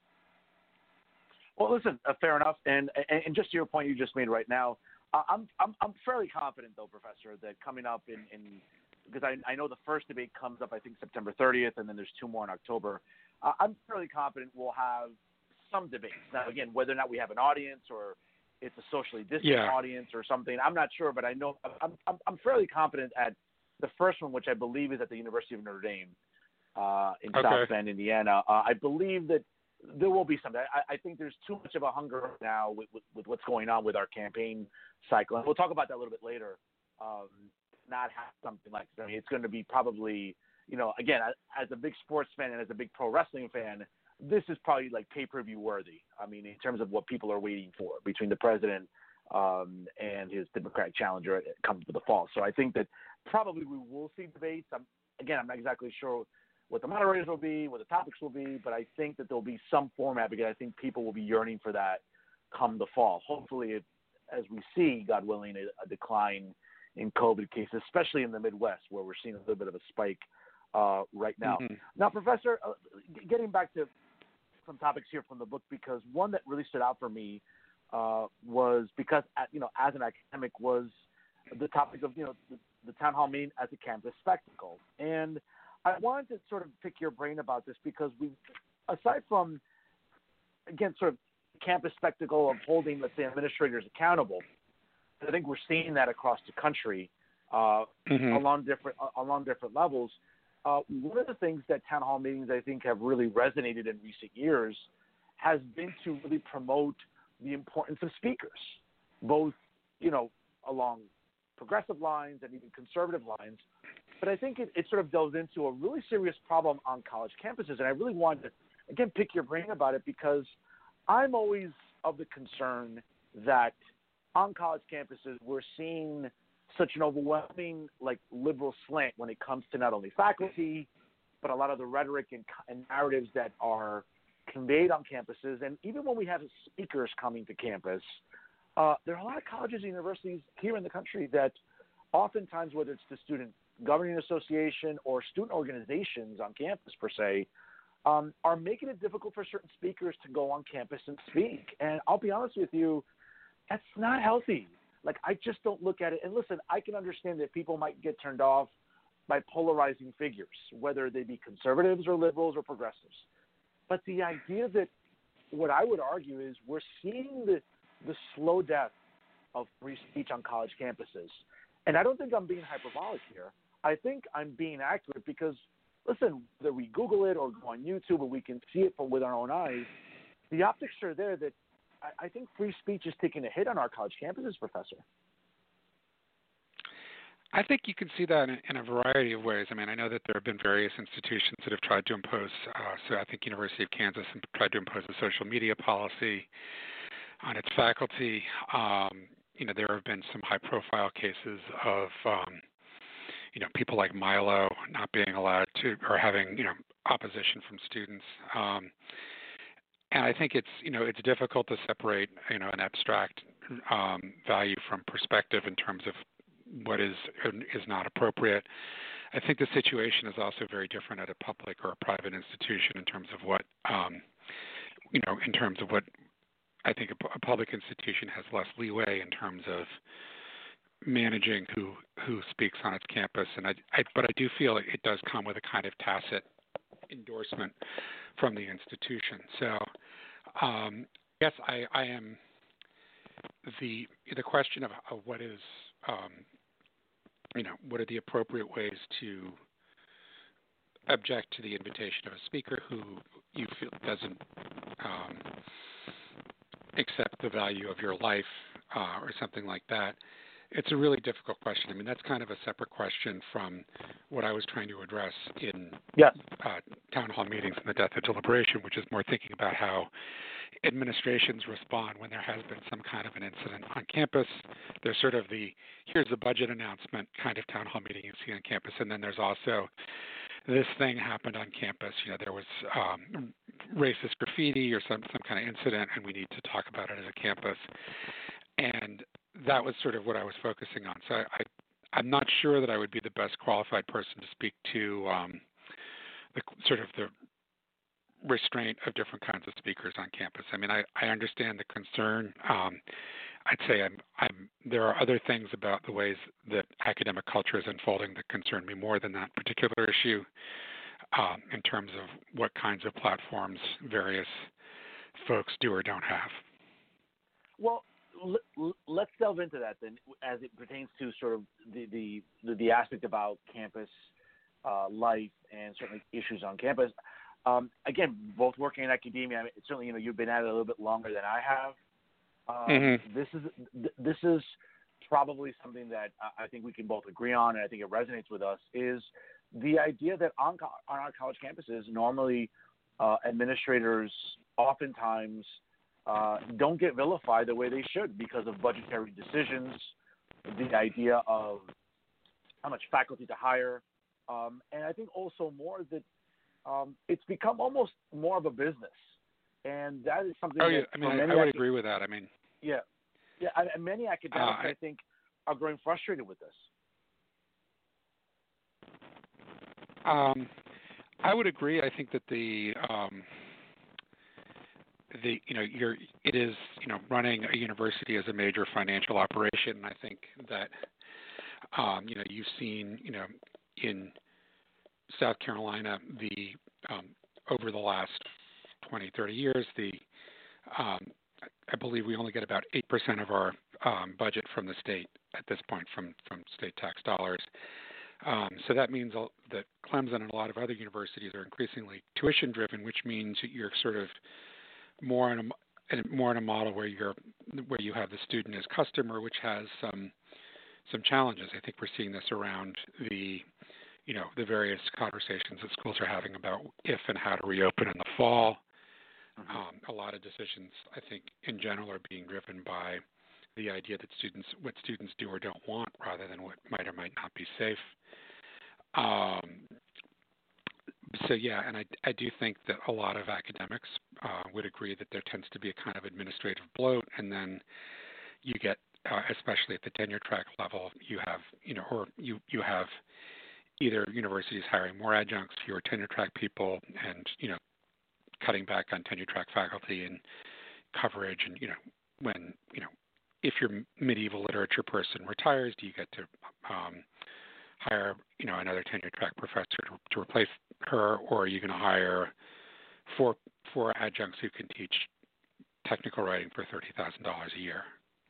Well, listen, uh, fair enough, and, and and just to your point you just made right now. I'm I'm I'm fairly confident, though, Professor, that coming up in, in because I I know the first debate comes up, I think, September thirtieth, and then there's two more in October. Uh, I'm fairly confident we'll have some debates. Now, again, whether or not we have an audience or it's a socially distant yeah. audience or something, I'm not sure, but I know I'm I'm, I'm fairly confident at the first one, which I believe is at the University of Notre Dame uh, in okay. South Bend, Indiana. Uh, I believe that there will be some. I, I think there's too much of a hunger now with, with, with what's going on with our campaign cycle. And we'll talk about that a little bit later. Um, not have something like this. I mean, it's going to be probably, you know, again, as a big sports fan and as a big pro wrestling fan, this is probably like pay-per-view worthy. I mean, in terms of what people are waiting for between the president um, and his Democratic challenger comes to the fall. So I think that probably we will see debates. I'm, again, I'm not exactly sure what the moderators will be, what the topics will be, but I think that there'll be some format because I think people will be yearning for that come the fall. Hopefully, it, as we see, God willing, a, a decline in COVID cases, especially in the Midwest, where we're seeing a little bit of a spike uh, right now. Mm-hmm. Now, Professor, uh, getting back to some topics here from the book, because one that really stood out for me uh, was because, you know, as an academic, was the topic of, you know, the, the town hall meeting as a campus spectacle. And I wanted to sort of pick your brain about this because we, aside from, again, sort of campus spectacle of holding, let's say, administrators accountable, I think we're seeing that across the country uh, mm-hmm. along different uh, along different levels. uh, one of the things that town hall meetings, I think, have really resonated in recent years has been to really promote the importance of speakers, both, you know, along progressive lines and even conservative lines. But I think it, it sort of delves into a really serious problem on college campuses. And I really wanted to, again, pick your brain about it because I'm always of the concern that on college campuses we're seeing such an overwhelming, like, liberal slant when it comes to not only faculty, but a lot of the rhetoric and, and narratives that are conveyed on campuses. And even when we have speakers coming to campus, uh, there are a lot of colleges and universities here in the country that oftentimes, whether it's the student governing association or student organizations on campus per se, um, are making it difficult for certain speakers to go on campus and speak. And I'll be honest with you, that's not healthy. Like, I just don't look at it. And listen, I can understand that people might get turned off by polarizing figures, whether they be conservatives or liberals or progressives. But the idea that what I would argue is we're seeing the, the slow death of free speech on college campuses. And I don't think I'm being hyperbolic here. I think I'm being accurate because, listen, whether we Google it or go on YouTube or we can see it with our own eyes, the optics are there that I, I think free speech is taking a hit on our college campuses, Professor. I think you can see that in, in a variety of ways. I mean, I know that there have been various institutions that have tried to impose, uh, so I think University of Kansas tried to impose a social media policy on its faculty. Um, you know, there have been some high-profile cases of, um, you know, people like Milo not being allowed to, or having, you know, opposition from students. Um, and I think it's, you know, it's difficult to separate, you know, an abstract um, value from perspective in terms of what is is not appropriate. I think the situation is also very different at a public or a private institution in terms of what, um, you know, in terms of what I think a, a public institution has less leeway in terms of managing who who speaks on its campus. And I, I but I do feel it, it does come with a kind of tacit endorsement from the institution. So um, I guess I, I am the the question of, of what is um, you know, what are the appropriate ways to object to the invitation of a speaker who you feel doesn't um, accept the value of your life uh, or something like that? It's a really difficult question. I mean, that's kind of a separate question from what I was trying to address in yes. uh, town hall meetings and the death of deliberation, which is more thinking about how administrations respond when there has been some kind of an incident on campus. There's sort of the, here's the budget announcement kind of town hall meeting you see on campus, and then there's also this thing happened on campus. You know, there was um, racist graffiti or some, some kind of incident, and we need to talk about it as a campus. And that was sort of what I was focusing on. So I, I, I'm not sure that I would be the best qualified person to speak to um, the sort of the restraint of different kinds of speakers on campus. I mean, I, I understand the concern. Um, I'd say I'm, I'm, there are other things about the ways that academic culture is unfolding that concern me more than that particular issue um, in terms of what kinds of platforms various folks do or don't have. Well, let's delve into that then, as it pertains to sort of the the, the, the aspect about campus uh, life and certainly issues on campus. Um, again, both working in academia, I mean, certainly, you know, you've been at it a little bit longer than I have. Um, mm-hmm. This is this is probably something that I think we can both agree on, and I think it resonates with us, is the idea that on, on our college campuses, normally uh, administrators oftentimes uh, don't get vilified the way they should because of budgetary decisions, the idea of how much faculty to hire, um, and I think also more that Um, it's become almost more of a business, and that is something. Oh, yeah. that I mean, I, many I would acad- agree with that. I mean, yeah, yeah, and many academics, uh, I, I think, are growing frustrated with this. Um, I would agree. I think that the um, the you know you're it is you know running a university as a major financial operation, and I think that um, you know you've seen you know in South Carolina, the um, over the last twenty, thirty years, the um, I believe we only get about eight percent of our um, budget from the state at this point from, from state tax dollars. Um, so that means that Clemson and a lot of other universities are increasingly tuition-driven, which means you're sort of more in a more in a model where you're where you have the student as customer, which has some some challenges. I think we're seeing this around the you know the various conversations that schools are having about if and how to reopen in the fall. Mm-hmm. Um, a lot of decisions, I think, in general, are being driven by the idea that students what students do or don't want, rather than what might or might not be safe. Um, so yeah, and I, I do think that a lot of academics uh, would agree that there tends to be a kind of administrative bloat, and then you get, uh, especially at the tenure track level, you have you know, or you you have either universities hiring more adjuncts, fewer tenure track people, and you know, cutting back on tenure track faculty and coverage, and you know, when you know. If your medieval literature person retires, do you get to um, hire, you know, another tenure track professor to, to replace her, or are you going to hire four four adjuncts who can teach technical writing for thirty thousand dollars a year?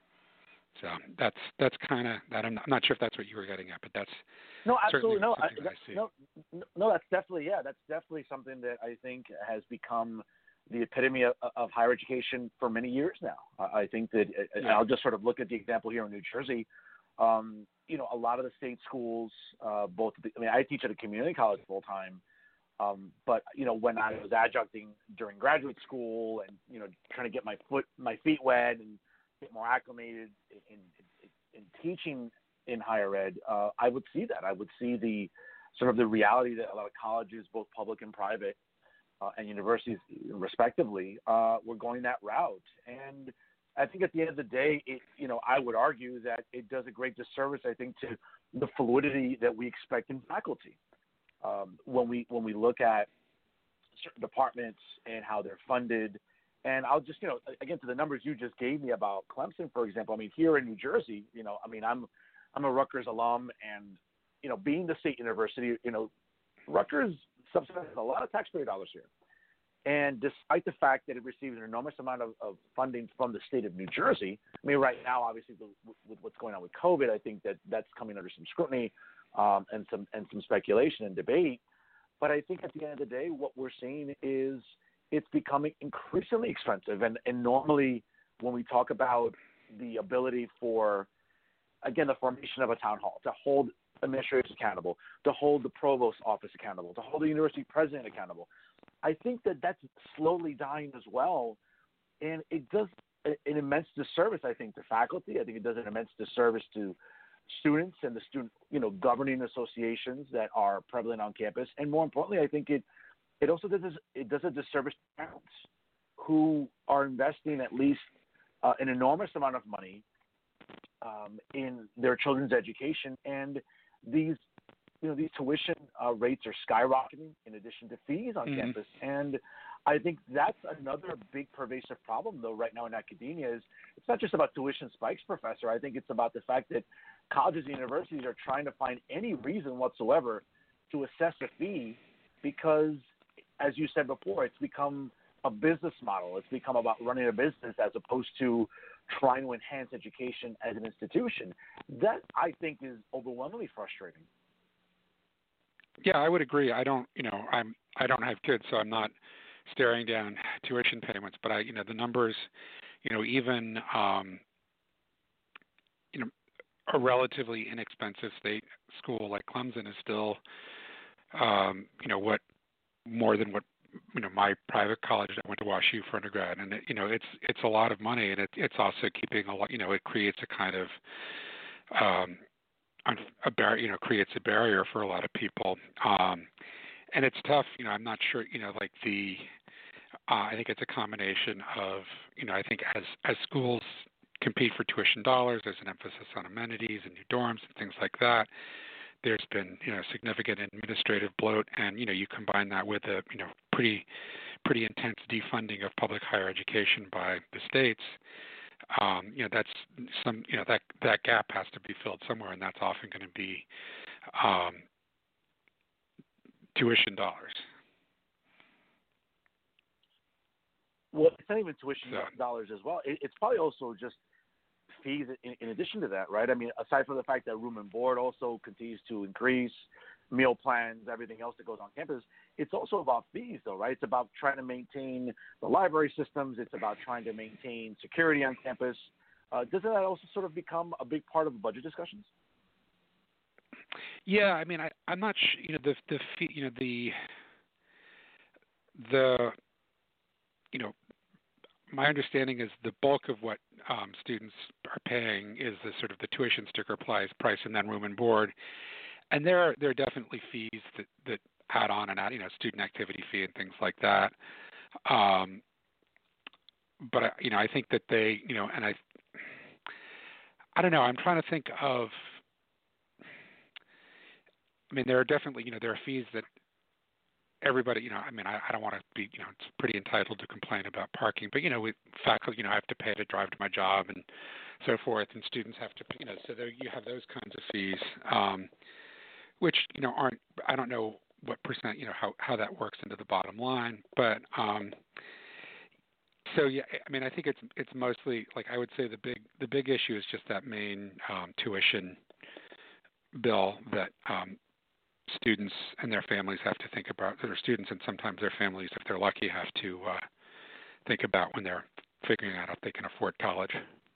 So that's that's kind of that. I'm not, I'm not sure if that's what you were getting at, but that's no, absolutely no, I, I see. no, no. That's definitely yeah. That's definitely something that I think has become the epitome of, of higher education for many years now. I think that yeah. I'll just sort of look at the example here in New Jersey. Um, you know, a lot of the state schools, uh, both, I mean, I teach at a community college full time, um, but, you know, when I was adjuncting during graduate school and, you know, trying to get my foot, my feet wet and get more acclimated in, in, in teaching in higher ed, uh, I would see that. I would see the sort of the reality that a lot of colleges, both public and private, Uh, and universities, respectively, uh, were going that route. And I think at the end of the day, it, you know, I would argue that it does a great disservice, I think, to the fluidity that we expect in faculty. Um, when we when we look at certain departments and how they're funded, and I'll just, you know, again, to the numbers you just gave me about Clemson, for example, I mean, here in New Jersey, you know, I mean, I'm I'm a Rutgers alum, and, you know, being the state university, you know, Rutgers subsidizes a lot of taxpayer dollars here. And despite the fact that it receives an enormous amount of, of funding from the state of New Jersey, I mean, right now, obviously, with, with what's going on with COVID, I think that that's coming under some scrutiny um, and some and some speculation and debate. But I think at the end of the day, what we're seeing is it's becoming increasingly expensive. And, and normally, when we talk about the ability for, again, the formation of a town hall, to hold administrators accountable, to hold the provost office accountable, to hold the university president accountable, I think that that's slowly dying as well, and it does an immense disservice, I think, to faculty. I think it does an immense disservice to students and the student, you know, governing associations that are prevalent on campus, and more importantly, I think it it also does it does a disservice to parents who are investing at least uh, an enormous amount of money um, in their children's education, and these. You know, these tuition uh, rates are skyrocketing in addition to fees on mm-hmm. campus. And I think that's another big pervasive problem, though, right now in academia is it's not just about tuition spikes, Professor. I think it's about the fact that colleges and universities are trying to find any reason whatsoever to assess a fee because, as you said before, it's become a business model. It's become about running a business as opposed to trying to enhance education as an institution. That, I think, is overwhelmingly frustrating. Yeah, I would agree. I don't, you know, I'm I don't have kids, so I'm not staring down tuition payments. But I, you know, the numbers, you know, even um, you know, a relatively inexpensive state school like Clemson is still, um, you know, what more than what you know my private college. I went to WashU for undergrad, and it, you know, it's it's a lot of money, and it, it's also keeping a lot. You know, it creates a kind of um, a bar, you know, creates a barrier for a lot of people, um, and it's tough. You know, I'm not sure. You know, like the, uh, I think it's a combination of, you know, I think as as schools compete for tuition dollars, there's an emphasis on amenities and new dorms and things like that. There's been, you know, significant administrative bloat, and you know, you combine that with a, you know, pretty pretty intense defunding of public higher education by the states. Um, you know, that's some, you know, that, that gap has to be filled somewhere, and that's often going to be um, tuition dollars. Well, it's not even tuition so. dollars as well. It, it's probably also just fees in, in addition to that, right? I mean, aside from the fact that room and board also continues to increase, meal plans, everything else that goes on campus, it's also about fees, though, right? It's about trying to maintain the library systems. It's about trying to maintain security on campus. Uh, doesn't that also sort of become a big part of the budget discussions? Yeah, I mean, I, I'm not sure, you know, the, the fee, you know, the, the, you know, my understanding is the bulk of what um, students are paying is the sort of the tuition sticker price, price, and then room and board. And there are there are definitely fees that, that add on and add, you know, student activity fee and things like that. Um, but I, you know, I think that they, you know, and I, I don't know. I'm trying to think of. I mean, there are definitely, you know, there are fees that everybody, you know, I mean, I, I don't want to be, you know, it's pretty entitled to complain about parking, but, you know, with faculty, you know, I have to pay to drive to my job and so forth, and students have to, you know, so there you have those kinds of fees, um, which, you know, aren't, I don't know what percent, you know, how, how that works into the bottom line, but, um, so, yeah, I mean, I think it's, it's mostly, like, I would say the big, the big issue is just that main um, tuition bill that, um, students and their families have to think about, their students and sometimes their families, if they're lucky, have to uh, think about when they're figuring out if they can afford college.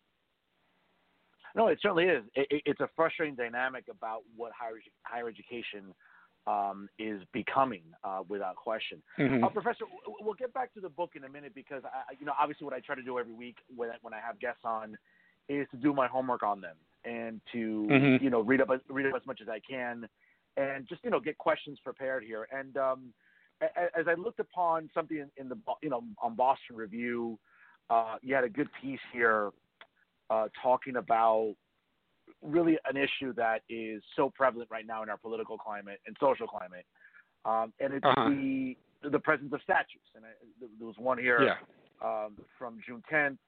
No, it certainly is. It, it's a frustrating dynamic about what higher, higher education um, is becoming, uh, without question. Mm-hmm. Uh, Professor, we'll get back to the book in a minute because, I, you know, obviously what I try to do every week when I, when I have guests on is to do my homework on them and to, mm-hmm. you know, read up, read up as much as I can. And just, you know, get questions prepared here. And um, as I looked upon something in, in the, you know, on Boston Review, uh, you had a good piece here uh, talking about really an issue that is so prevalent right now in our political climate and social climate. Um, and it's uh-huh. the the presence of statues. And I, there was one here yeah. um, from June tenth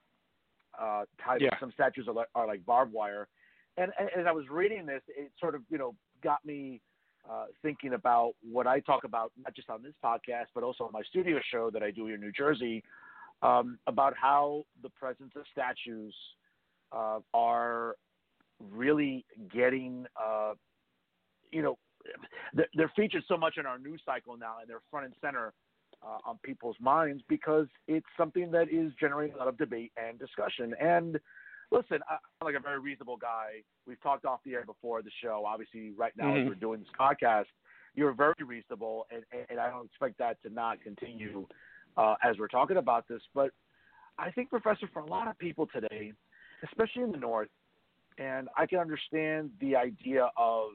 uh, titled yeah. Some Statues are like, are like Barbed Wire. And, and as I was reading this, it sort of, you know, got me uh, thinking about what I talk about, not just on this podcast, but also on my studio show that I do here in New Jersey, um, about how the presence of statues uh, are really getting, uh, you know, they're, they're featured so much in our news cycle now, and they're front and center uh, on people's minds because it's something that is generating a lot of debate and discussion. And listen, I'm like a very reasonable guy. We've talked off the air before the show. Obviously, right now mm-hmm. as we're doing this podcast, you're very reasonable, and, and I don't expect that to not continue uh, as we're talking about this. But I think, Professor, for a lot of people today, especially in the North, and I can understand the idea of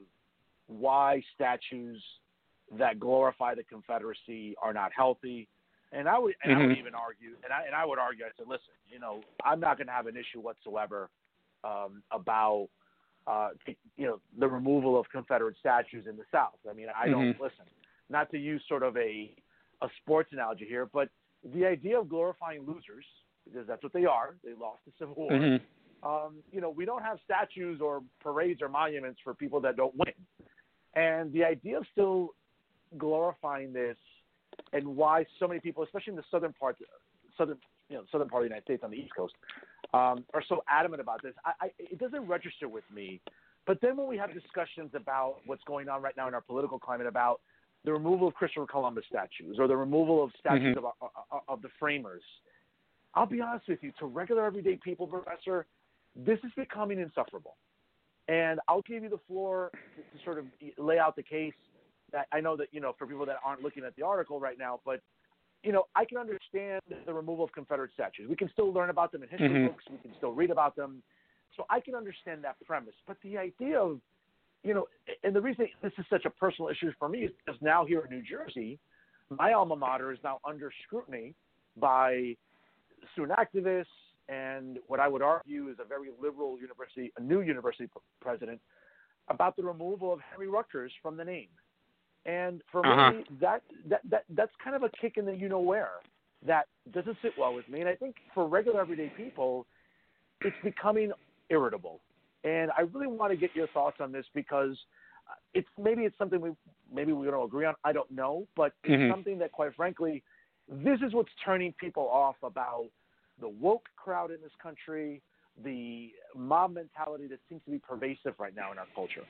why statues that glorify the Confederacy are not healthy. And I would, and mm-hmm. I would even argue, and I, and I would argue, I said, listen, you know, I'm not going to have an issue whatsoever um, about, uh, you know, the removal of Confederate statues in the South. I mean, I don't mm-hmm. listen, not to use sort of a, a sports analogy here, but the idea of glorifying losers, because that's what they are. They lost the Civil War. Mm-hmm. Um, you know, we don't have statues or parades or monuments for people that don't win. And the idea of still glorifying this, and why so many people, especially in the southern part, southern, you know, southern part of the United States on the East Coast, um, are so adamant about this. I, I, it doesn't register with me. But then when we have discussions about what's going on right now in our political climate about the removal of Christopher Columbus statues or the removal of statues mm-hmm. of, of, of the framers, I'll be honest with you, to regular everyday people, Professor, this is becoming insufferable. And I'll give you the floor to, to sort of lay out the case. That I know that, you know, for people that aren't looking at the article right now, but, you know, I can understand the removal of Confederate statues. We can still learn about them in history mm-hmm. books. We can still read about them. So I can understand that premise. But the idea of, you know, and the reason this is such a personal issue for me is because now here in New Jersey, my alma mater is now under scrutiny by student activists and what I would argue is a very liberal university, a new university president, about the removal of Henry Rutgers from the name. And for uh-huh. me, that, that that that's kind of a kick in the you-know-where that doesn't sit well with me. And I think for regular everyday people, it's becoming irritable. And I really want to get your thoughts on this because it's maybe it's something we maybe we don't agree on. I don't know, but it's mm-hmm. something that, quite frankly, this is what's turning people off about the woke crowd in this country, the mob mentality that seems to be pervasive right now in our culture?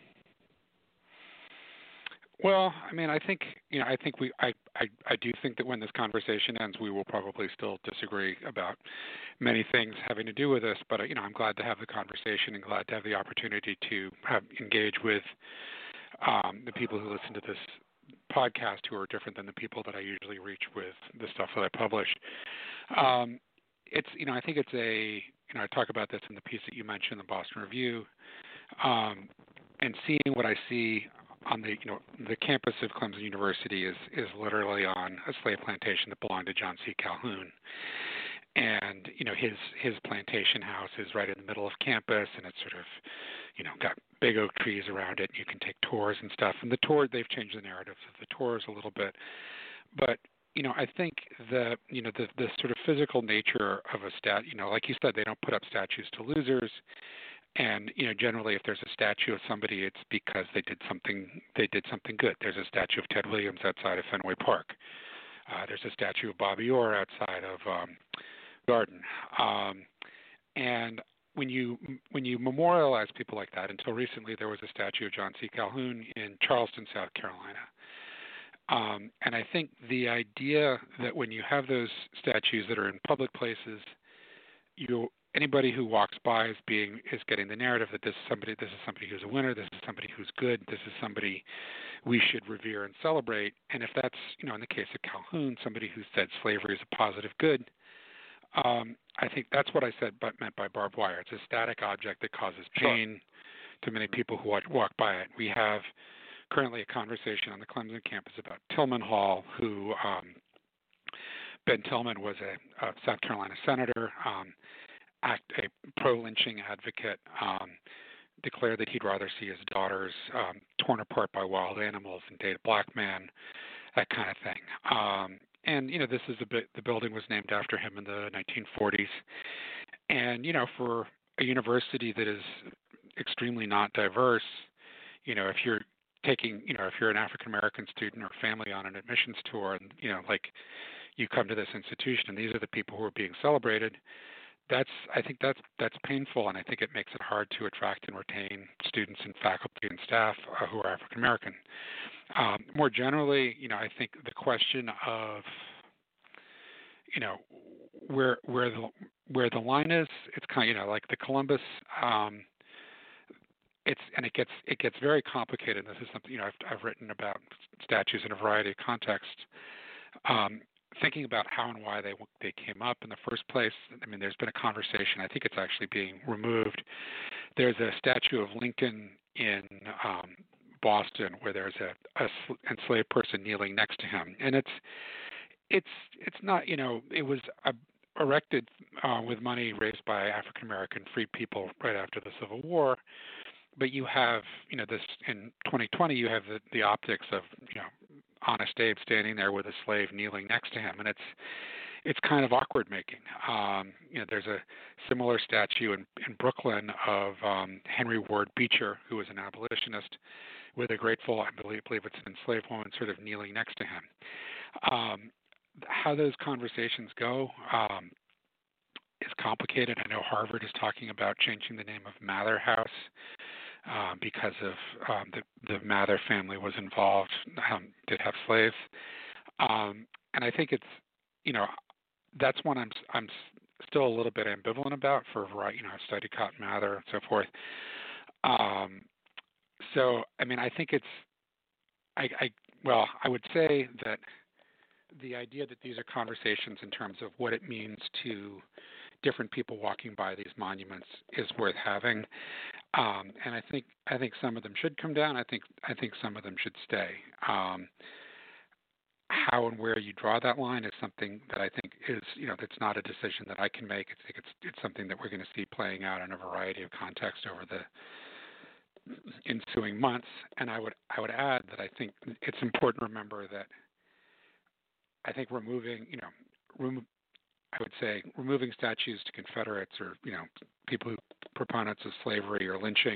Well, I mean, I think you know, I think we, I, I, I do think that when this conversation ends, we will probably still disagree about many things having to do with this. But you know, I'm glad to have the conversation and glad to have the opportunity to have engage with um, the people who listen to this podcast, who are different than the people that I usually reach with the stuff that I publish. Um, it's you know, I think it's a you know, I talk about this in the piece that you mentioned, the Boston Review, um, and seeing what I see on the you know the campus of Clemson University is is literally on a slave plantation that belonged to John C. Calhoun, and you know his his plantation house is right in the middle of campus, and it's sort of you know got big oak trees around it. And you can take tours and stuff. And the tour, they've changed the narratives of the tours a little bit, but you know I think the you know the the sort of physical nature of a stat you know like you said, they don't put up statues to losers. And you know, generally, if there's a statue of somebody, it's because they did something. They did something good. There's a statue of Ted Williams outside of Fenway Park. Uh, there's a statue of Bobby Orr outside of um, Garden. Um, and when you when you memorialize people like that, until recently, there was a statue of John C. Calhoun in Charleston, South Carolina. Um, and I think the idea that when you have those statues that are in public places, you anybody who walks by is being is getting the narrative that this is somebody this is somebody who's a winner, this is somebody who's good, this is somebody we should revere and celebrate. And if that's you know in the case of Calhoun, somebody who said slavery is a positive good, um, I think that's what I said but meant by barbed wire. It's a static object that causes pain sure. to many people who walk by it. We have currently a conversation on the Clemson campus about Tillman Hall, who um, Ben Tillman was a, a South Carolina senator. Um, Act, a pro-lynching advocate, um, declared that he'd rather see his daughters um, torn apart by wild animals than date a black man, that kind of thing. Um, and you know, this is a bit. The building was named after him in the nineteen forties, and you know, for a university that is extremely not diverse, you know, if you're taking, you know, if you're an African American student or family on an admissions tour, and you know, like you come to this institution, and these are the people who are being celebrated. That's I think that's that's painful, and I think it makes it hard to attract and retain students and faculty and staff uh, who are African American. Um, more generally, you know, I think the question of you know where where the where the line is, it's kind of you know like the Columbus. Um, it's and it gets it gets very complicated. This is something you know I've I've written about statues in a variety of contexts. Um, Thinking about how and why they they came up in the first place, I mean, there's been a conversation. I think it's actually being removed. There's a statue of Lincoln in um, Boston where there's a, a enslaved person kneeling next to him, and it's it's it's not you know it was uh, erected uh, with money raised by African American freed people right after the Civil War. But you have you know this in twenty twenty you have the, the optics of you know. Honest Abe standing there with a slave kneeling next to him, and it's it's kind of awkward making. Um, you know, there's a similar statue in, in Brooklyn of um, Henry Ward Beecher, who was an abolitionist, with a grateful, I believe, believe it's an enslaved woman, sort of kneeling next to him. Um, how those conversations go um, is complicated. I know Harvard is talking about changing the name of Mather House. Uh, because of um, the, the Mather family was involved, um, did have slaves, um, and I think it's, you know, that's one I'm I'm still a little bit ambivalent about for a variety. You know, I've studied Cotton Mather and so forth. Um, so I mean, I think it's, I, I well, I would say that the idea that these are conversations in terms of what it means to different people walking by these monuments is worth having, um, and I think I think some of them should come down. I think I think some of them should stay. Um, how and where you draw that line is something that I think is you know that's not a decision that I can make. I think it's it's something that we're going to see playing out in a variety of contexts over the ensuing months. And I would I would add that I think it's important to remember that I think removing you know remo- I would say removing statues to Confederates or, you know, people who proponents of slavery or lynching,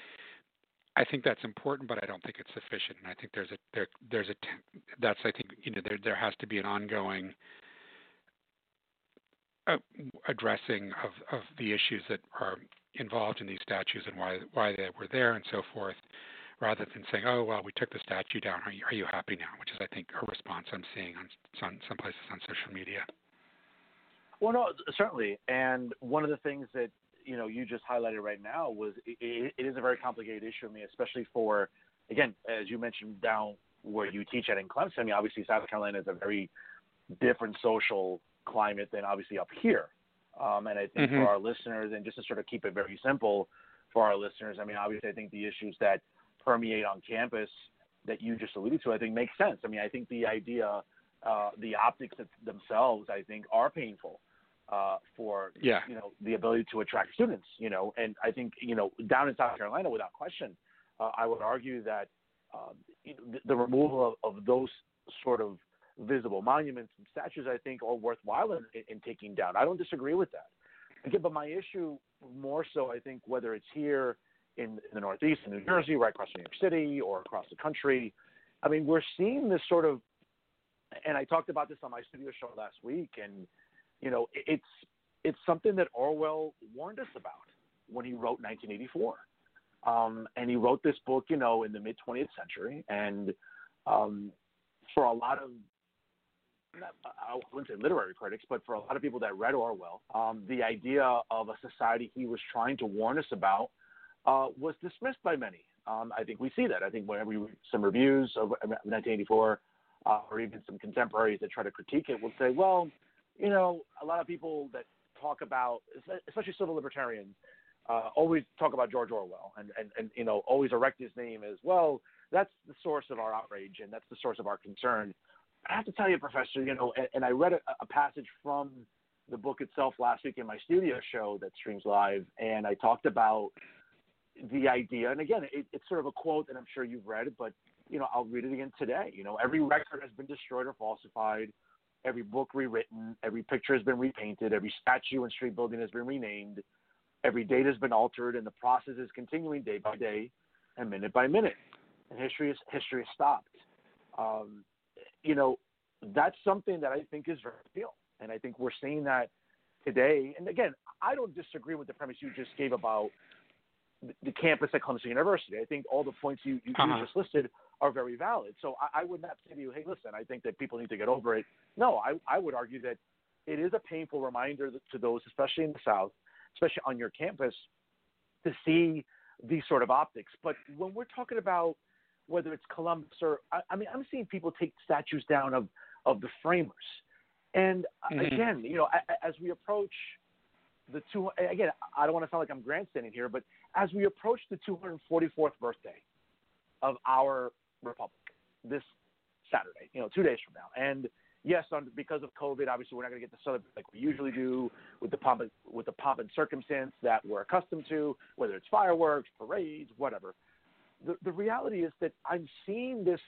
I think that's important, but I don't think it's sufficient. And I think there's a there there's a that's I think you know there there has to be an ongoing uh, addressing of, of the issues that are involved in these statues and why why they were there and so forth, rather than saying, oh, well, we took the statue down. Are you, are you happy now? Which is, I think, a response I'm seeing on some, some places on social media. Well, no, certainly. And one of the things that, you know, you just highlighted right now was it, it is a very complicated issue. I mean, especially for, again, as you mentioned down where you teach at in Clemson, I mean, obviously South Carolina is a very different social climate than obviously up here. Um, and I think mm-hmm. for our listeners, and just to sort of keep it very simple for our listeners, I mean, obviously I think the issues that permeate on campus that you just alluded to, I think makes sense. I mean, I think the idea, uh, the optics themselves, I think are painful uh, for, yeah. you know, the ability to attract students, you know, and I think, you know, down in South Carolina, without question, uh, I would argue that um, you know, the, the removal of, of those sort of visible monuments and statues, I think, are worthwhile in, in, in taking down. I don't disagree with that. Again, but my issue more so, I think, whether it's here in, in the Northeast, in New Jersey, right across New York City, or across the country, I mean, we're seeing this sort of, and I talked about this on my studio show last week, and, you know, it's it's something that Orwell warned us about when he wrote nineteen eighty-four. Um, and he wrote this book, you know, in the mid-twentieth century, and um, for a lot of, I wouldn't say literary critics, but for a lot of people that read Orwell, um, the idea of a society he was trying to warn us about uh, was dismissed by many. Um, I think we see that. I think whenever we read some reviews of nineteen eighty-four, uh, or even some contemporaries that try to critique it, will say, well, you know, a lot of people that talk about, especially civil libertarians, uh, always talk about George Orwell and, and, and, you know, always erect his name as, well, that's the source of our outrage and that's the source of our concern. I have to tell you, Professor, you know, and, and I read a, a passage from the book itself last week in my studio show that streams live, and I talked about the idea, and again, it, it's sort of a quote that I'm sure you've read, but, you know, I'll read it again today. You know, every record has been destroyed or falsified, every book rewritten, every picture has been repainted, every statue and street building has been renamed, every date has been altered, and the process is continuing day by day and minute by minute. And history is history has stopped. Um, you know, that's something that I think is very real. And I think we're seeing that today. And again, I don't disagree with the premise you just gave about the, the campus at Clemson University. I think all the points you, you, uh-huh. you just listed are very valid. So I, I would not say to you, hey, listen, I think that people need to get over it. No, I, I would argue that it is a painful reminder to those, especially in the South, especially on your campus, to see these sort of optics. But when we're talking about whether it's Columbus or, I, I mean, I'm seeing people take statues down of, of the framers. And mm-hmm. again, you know, as we approach the two, again, I don't want to sound like I'm grandstanding here, but as we approach the two hundred forty-fourth birthday of our republic this Saturday, you know, two days from now. And yes, on, because of COVID, obviously we're not going to get to celebrate like we usually do with the pomp, with the pomp and circumstance that we're accustomed to, whether it's fireworks, parades, whatever. The, the reality is that I'm seeing this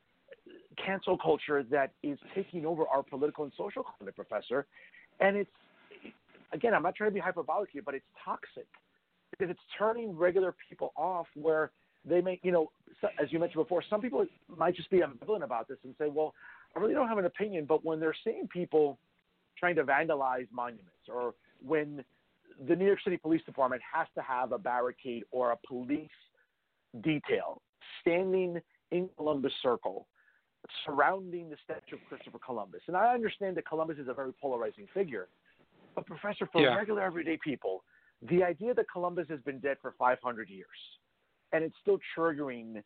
cancel culture that is taking over our political and social climate, Professor. And it's, again, I'm not trying to be hyperbolic here, but it's toxic because it's turning regular people off where they may, you know, as you mentioned before, some people might just be ambivalent about this and say, well, I really don't have an opinion. But when they're seeing people trying to vandalize monuments, or when the New York City Police Department has to have a barricade or a police detail standing in Columbus Circle surrounding the statue of Christopher Columbus. And I understand that Columbus is a very polarizing figure, but Professor, for yeah. regular everyday people, the idea that Columbus has been dead for five hundred years and it's still triggering,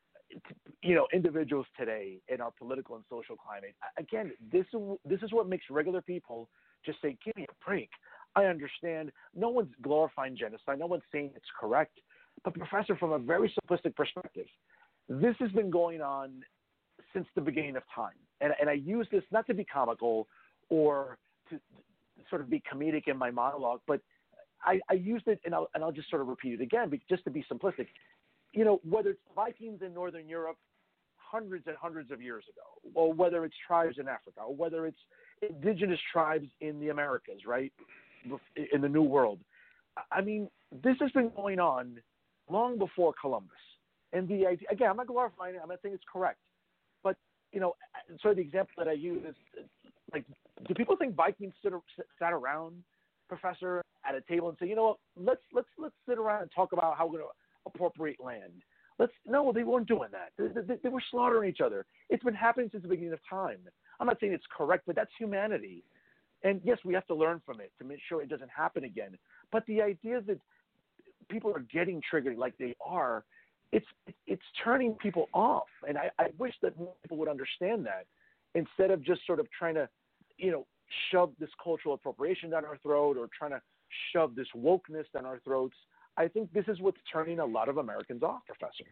you know, individuals today in our political and social climate. Again, this is, this is what makes regular people just say, give me a break. I understand. No one's glorifying genocide. No one's saying it's correct. But Professor, from a very simplistic perspective, this has been going on since the beginning of time. And, and I use this not to be comical or to sort of be comedic in my monologue, but I, I used it, and I'll, and I'll just sort of repeat it again, just to be simplistic. You know, whether it's Vikings in Northern Europe hundreds and hundreds of years ago, or whether it's tribes in Africa, or whether it's indigenous tribes in the Americas, right, in the New World. I mean, this has been going on long before Columbus. And the idea, again, I'm not glorifying it. I'm not saying it's correct. But, you know, sort of the example that I use is like do people think Vikings sit, sat around, Professor, at a table and say, you know what, let's let's let's sit around and talk about how we're going to appropriate land? Let's no, they weren't doing that. They, they, they were slaughtering each other. It's been happening since the beginning of time. I'm not saying it's correct, but that's humanity. And yes, we have to learn from it to make sure it doesn't happen again. But the idea that people are getting triggered like they are, it's it's turning people off. And I, I wish that more people would understand that instead of just sort of trying to, you know, shove this cultural appropriation down our throat or trying to shove this wokeness down our throats. I think this is what's turning a lot of Americans off, Professor.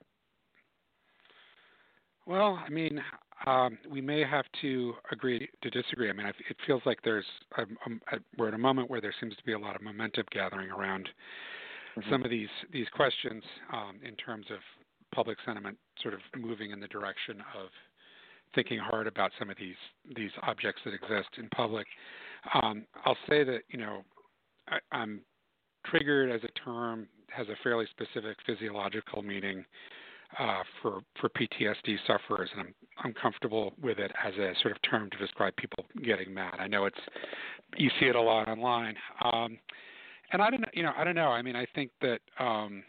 Well, I mean, um, we may have to agree to disagree. I mean, it feels like there's a, a, we're in a moment where there seems to be a lot of momentum gathering around mm-hmm. some of these these questions um, in terms of public sentiment, sort of moving in the direction of thinking hard about some of these these objects that exist in public. Um, I'll say that you know, I, I'm triggered as a term has a fairly specific physiological meaning. Uh, for for P T S D sufferers, and I'm I'm comfortable with it as a sort of term to describe people getting mad. I know it's you see it a lot online, um, and I don't you know I don't know. I mean, I think that um,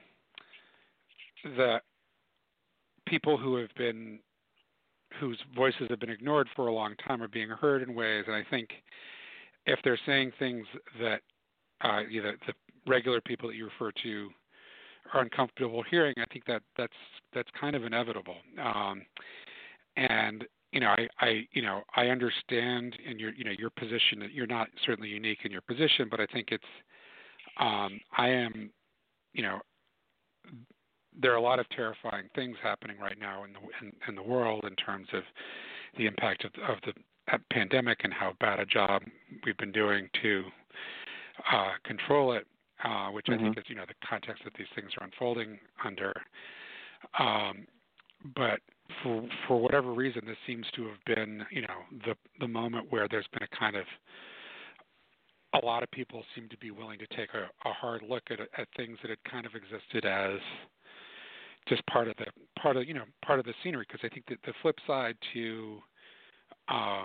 the people who have been whose voices have been ignored for a long time are being heard in ways, and I think if they're saying things that uh, you know, the regular people that you refer to are uncomfortable hearing, I think that that's that's kind of inevitable. Um, and you know, I, I you know I understand in your you know your position that you're not certainly unique in your position, but I think it's um, I am you know there are a lot of terrifying things happening right now in the in, in the world in terms of the impact of, of the pandemic and how bad a job we've been doing to uh, control it. Uh, which mm-hmm. I think is, you know, the context that these things are unfolding under. Um, but for for whatever reason, this seems to have been, you know, the the moment where there's been a kind of a lot of people seem to be willing to take a, a hard look at at things that had kind of existed as just part of the part of you know part of the scenery. Because I think that the flip side to um,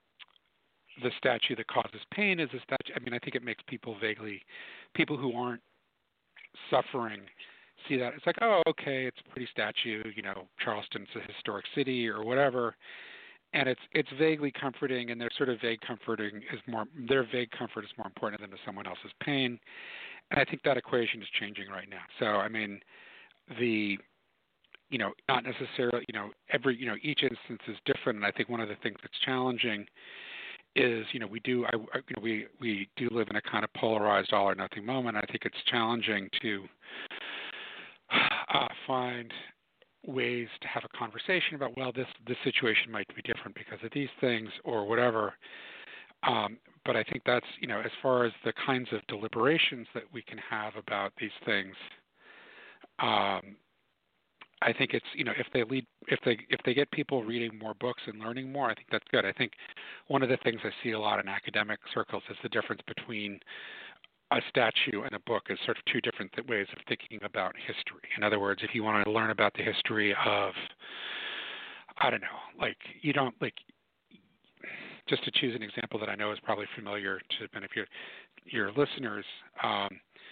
the statue that causes pain is a statue. I mean, I think it makes people vaguely, people who aren't suffering, see that it's like, oh, okay, it's a pretty statue. You know, Charleston's a historic city or whatever, and it's it's vaguely comforting. And their sort of vague comforting is more their vague comfort is more important than to someone else's pain. And I think that equation is changing right now. So, I mean, the you know, not necessarily, you know, every you know each instance is different. And I think one of the things that's challenging is, you know, we do, I, you know, we, we do live in a kind of polarized all or nothing moment. I think it's challenging to uh, find ways to have a conversation about, well, this, this situation might be different because of these things or whatever. Um, but I think that's, you know, as far as the kinds of deliberations that we can have about these things, um, I think it's, you know, if they lead, if they if they get people reading more books and learning more, I think that's good. I think one of the things I see a lot in academic circles is the difference between a statue and a book is sort of two different th- ways of thinking about history. In other words, if you want to learn about the history of, I don't know, like you don't like, just to choose an example that I know is probably familiar to many of your your listeners. Um,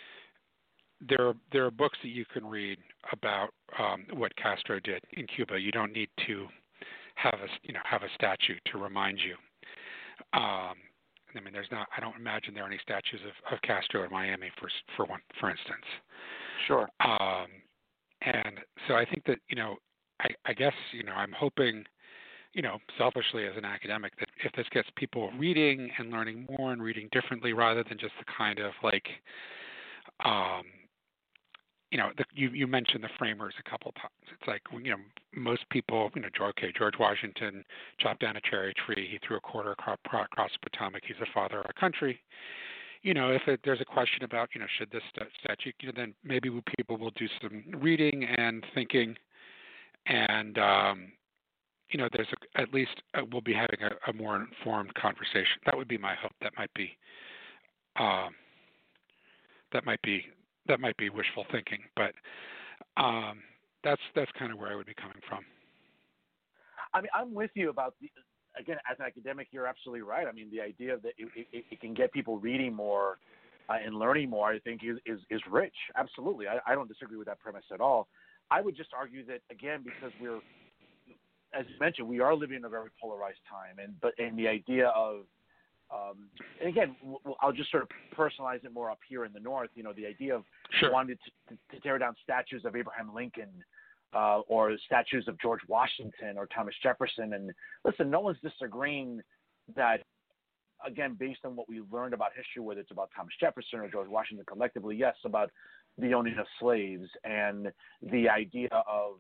There are there are books that you can read about um, what Castro did in Cuba. You don't need to have a you know have a statue to remind you. Um, I mean, there's not. I don't imagine there are any statues of, of Castro in Miami, for for one, for instance. Sure. Um, and so I think that you know, I, I guess you know, I'm hoping, you know, selfishly as an academic, that if this gets people reading and learning more and reading differently, rather than just the kind of like. Um, You know, the, you, you mentioned the framers a couple of times. It's like, you know, most people, you know, okay, George Washington chopped down a cherry tree. He threw a quarter across, across the Potomac. He's the father of our country. You know, if it, there's a question about, you know, should this statue, you know, then maybe people will do some reading and thinking, and um, you know, there's a, at least uh, we'll be having a, a more informed conversation. That would be my hope. That might be, um, that might be. That might be wishful thinking, but um, that's that's kind of where I would be coming from. I mean, I'm with you about the again, as an academic, you're absolutely right. I mean, the idea that it, it, it can get people reading more uh, and learning more, I think, is is, is rich. Absolutely, I, I don't disagree with that premise at all. I would just argue that, again, because we're, as you mentioned, we are living in a very polarized time, and but and the idea of, um, and again, w- I'll just sort of personalize it more up here in the North. You know, the idea of sure. wanting to, to tear down statues of Abraham Lincoln. Uh, or statues of George Washington or Thomas Jefferson. And listen, no one's disagreeing that, again, based on what we learned about history, whether it's about Thomas Jefferson or George Washington collectively, yes, about the owning of slaves and the idea of,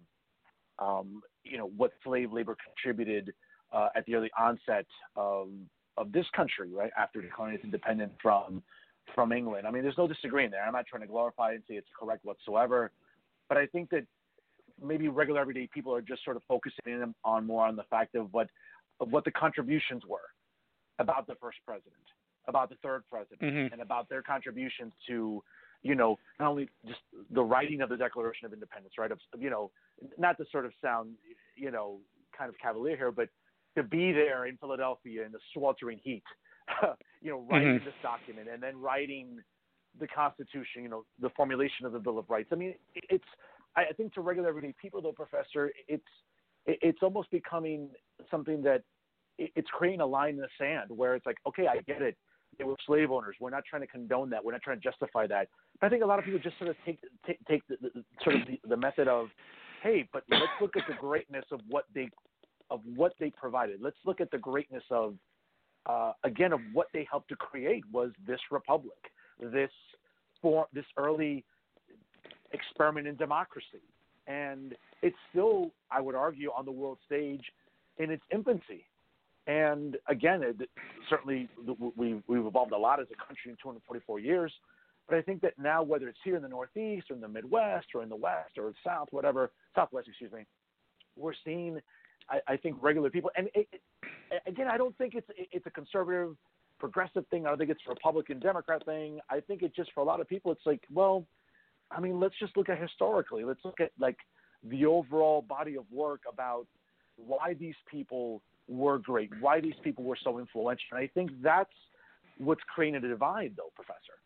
um, you know, what slave labor contributed uh, at the early onset of, of this country, right, after declaring its independence from, from England. I mean, there's no disagreeing there. I'm not trying to glorify it and say it's correct whatsoever, but I think that maybe regular everyday people are just sort of focusing in on more on the fact of what of what the contributions were about the first president, about the third president, mm-hmm. and about their contributions to, you know, not only just the writing of the Declaration of Independence, right? Of, you know, not to sort of sound, you know, kind of cavalier here, but to be there in Philadelphia in the sweltering heat, you know, writing mm-hmm. this document and then writing the Constitution, you know, the formulation of the Bill of Rights. I mean, it's, I think to regular everyday people, though, Professor, it's it's almost becoming something that it's creating a line in the sand where it's like, okay, I get it. They were slave owners. We're not trying to condone that. We're not trying to justify that. But I think a lot of people just sort of take take, take the, the, sort of the, the method of, hey, but let's look at the greatness of what they of what they provided. Let's look at the greatness of uh, again of what they helped to create was this republic, this form, this early experiment in democracy. And it's still, I would argue, on the world stage in its infancy. And again, it, certainly we've, we've evolved a lot as a country in two hundred forty-four years. But I think that now, whether it's here in the Northeast or in the Midwest or in the West or the South, whatever, Southwest, excuse me, we're seeing, I, I think, regular people. And it, it, again, I don't think it's it's a conservative, progressive thing. I don't think it's a Republican, Democrat thing. I think it's just for a lot of people, it's like, well, I mean, let's just look at historically. Let's look at like the overall body of work about why these people were great, why these people were so influential. And I think that's what's created a divide, though, Professor.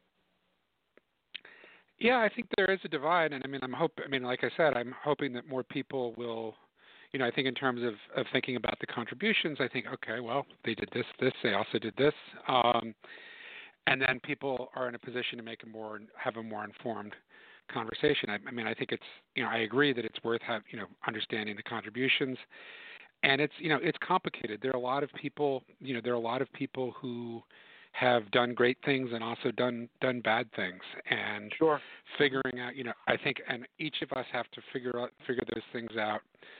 Yeah, I think there is a divide, and I mean, I'm hope. I mean, like I said, I'm hoping that more people will. You know, I think in terms of, of thinking about the contributions, I think, okay, well, they did this, this, they also did this. Um, And then people are in a position to make a more have a more informed conversation. I, I mean, I think it's you know I agree that it's worth have you know understanding the contributions, and it's you know it's complicated. There are a lot of people you know there are a lot of people who have done great things and also done done bad things, and sure. figuring out you know I think and each of us have to figure out figure those things out.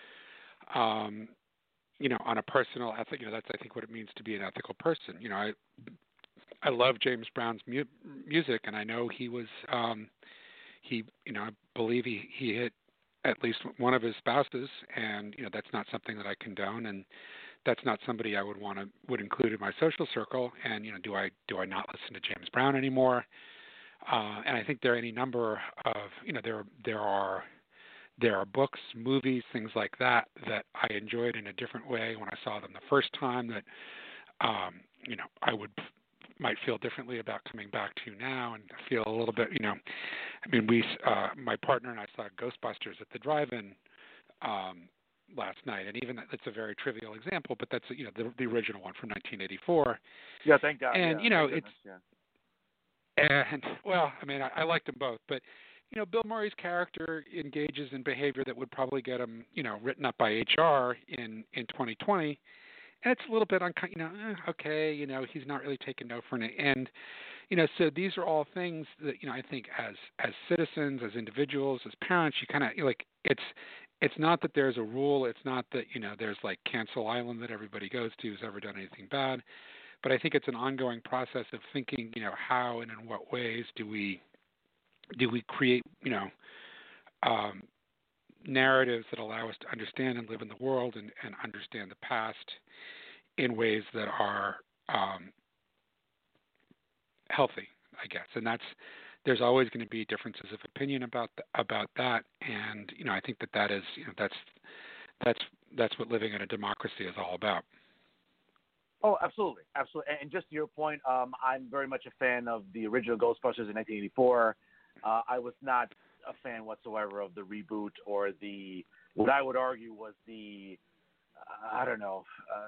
Um, you know, on a personal ethic, you know that's I think what it means to be an ethical person. You know, I. I love James Brown's mu- music, and I know he was, um, he, you know, I believe he, he hit at least one of his spouses, and you know that's not something that I condone, and that's not somebody I would want to would include in my social circle. And you know, do I do I not listen to James Brown anymore? Uh, and I think there are any number of, you know, there there are there are books, movies, things like that that I enjoyed in a different way when I saw them the first time. That um, you know I would. might feel differently about coming back to now and feel a little bit, you know, I mean, we, uh, my partner and I saw Ghostbusters at the drive-in um, last night, and even it's a very trivial example, but that's, you know, the, the original one from nineteen eighty-four. Yeah, thank God. And, yeah, you know, goodness, it's, yeah. and, well, I mean, I, I liked them both, but, you know, Bill Murray's character engages in behavior that would probably get him, you know, written up by H R in, in twenty twenty. And it's a little bit, unco- you know, eh, okay, you know, he's not really taking no for an end. You know, so these are all things that, you know, I think as as citizens, as individuals, as parents, you kind of, like, it's it's not that there's a rule. It's not that, you know, there's like Cancel Island that everybody goes to who's ever done anything bad. But I think it's an ongoing process of thinking, you know, how and in what ways do we do we create, you know, um, narratives that allow us to understand and live in the world and, and understand the past in ways that are um, healthy, I guess. And that's there's always going to be differences of opinion about the, about that. And you know, I think that that is you know that's that's that's what living in a democracy is all about. Oh, absolutely, absolutely. And just to your point, um, I'm very much a fan of the original Ghostbusters in nineteen eighty-four. Uh, I was not a fan whatsoever of the reboot or the what I would argue was the uh, I don't know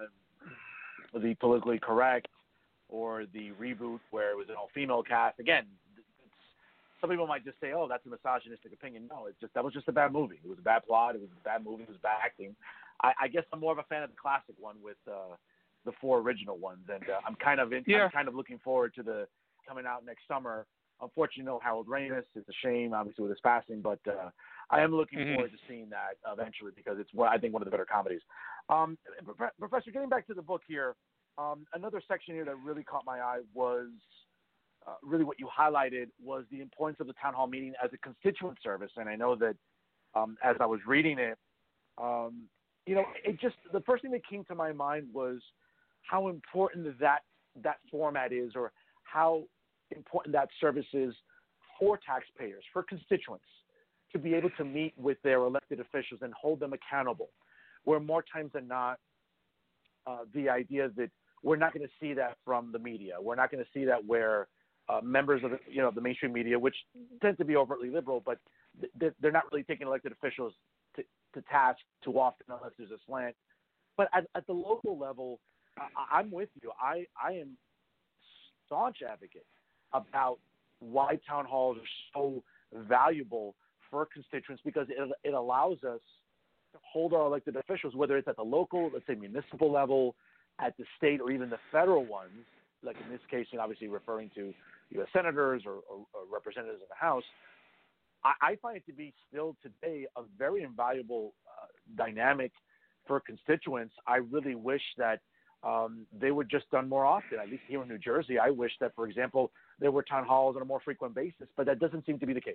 uh, the politically correct or the reboot where it was an all-female cast. Again, it's, some people might just say, "Oh, that's a misogynistic opinion." No, it's just that was just a bad movie. It was a bad plot. It was a bad movie. It was bad acting. I, I guess I'm more of a fan of the classic one with uh, the four original ones, and uh, I'm kind of in, yeah. I'm kind of looking forward to the coming out next summer. Unfortunately, no Harold Ramis. It's a shame, obviously, with his passing, but uh, I am looking mm-hmm. forward to seeing that eventually because it's one, I think one of the better comedies. Um, Professor, getting back to the book here, um, another section here that really caught my eye was uh, really what you highlighted was the importance of the town hall meeting as a constituent service, and I know that um, as I was reading it, um, you know, it just the first thing that came to my mind was how important that that format is, or how important that service is for taxpayers, for constituents, to be able to meet with their elected officials and hold them accountable. Where more times than not, uh, the idea that we're not going to see that from the media. We're not going to see that where uh, members of the, you know, the mainstream media, which tend to be overtly liberal, but th- they're not really taking elected officials to, to task too often unless there's a slant. But at, at the local level, I, I'm with you. I, I am staunch advocate about why town halls are so valuable for constituents because it, it allows us to hold our elected officials, whether it's at the local, let's say municipal level, at the state, or even the federal ones, like in this case, obviously referring to U S senators or, or, or representatives in the House. I, I find it to be still today a very invaluable uh, dynamic for constituents. I really wish that um, they were just done more often. At least here in New Jersey, I wish that, for example, there were town halls on a more frequent basis, but that doesn't seem to be the case.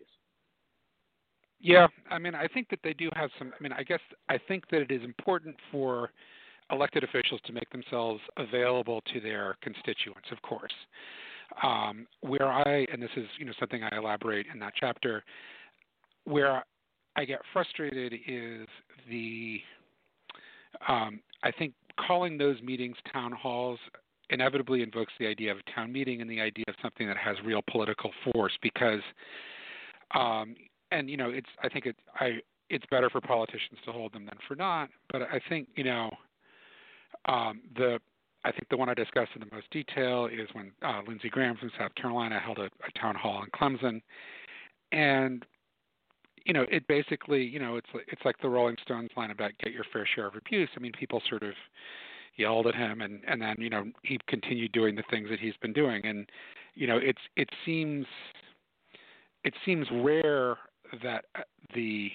Yeah, I mean, I think that they do have some. I mean, I guess I think that it is important for elected officials to make themselves available to their constituents, of course. Um, where I, and this is, you know, something I elaborate in that chapter, where I get frustrated is the, um, I think calling those meetings town halls inevitably invokes the idea of a town meeting and the idea of something that has real political force because, um, and, you know, it's, I think it, I, it's better for politicians to hold them than for not, but I think, you know, um, the, I think the one I discussed in the most detail is when uh, Lindsey Graham from South Carolina held a, a town hall in Clemson, and you know, it basically, you know, it's it's like the Rolling Stones line about "get your fair share of abuse." I mean, people sort of yelled at him, and, and then you know he continued doing the things that he's been doing, and you know, it's it seems it seems rare that the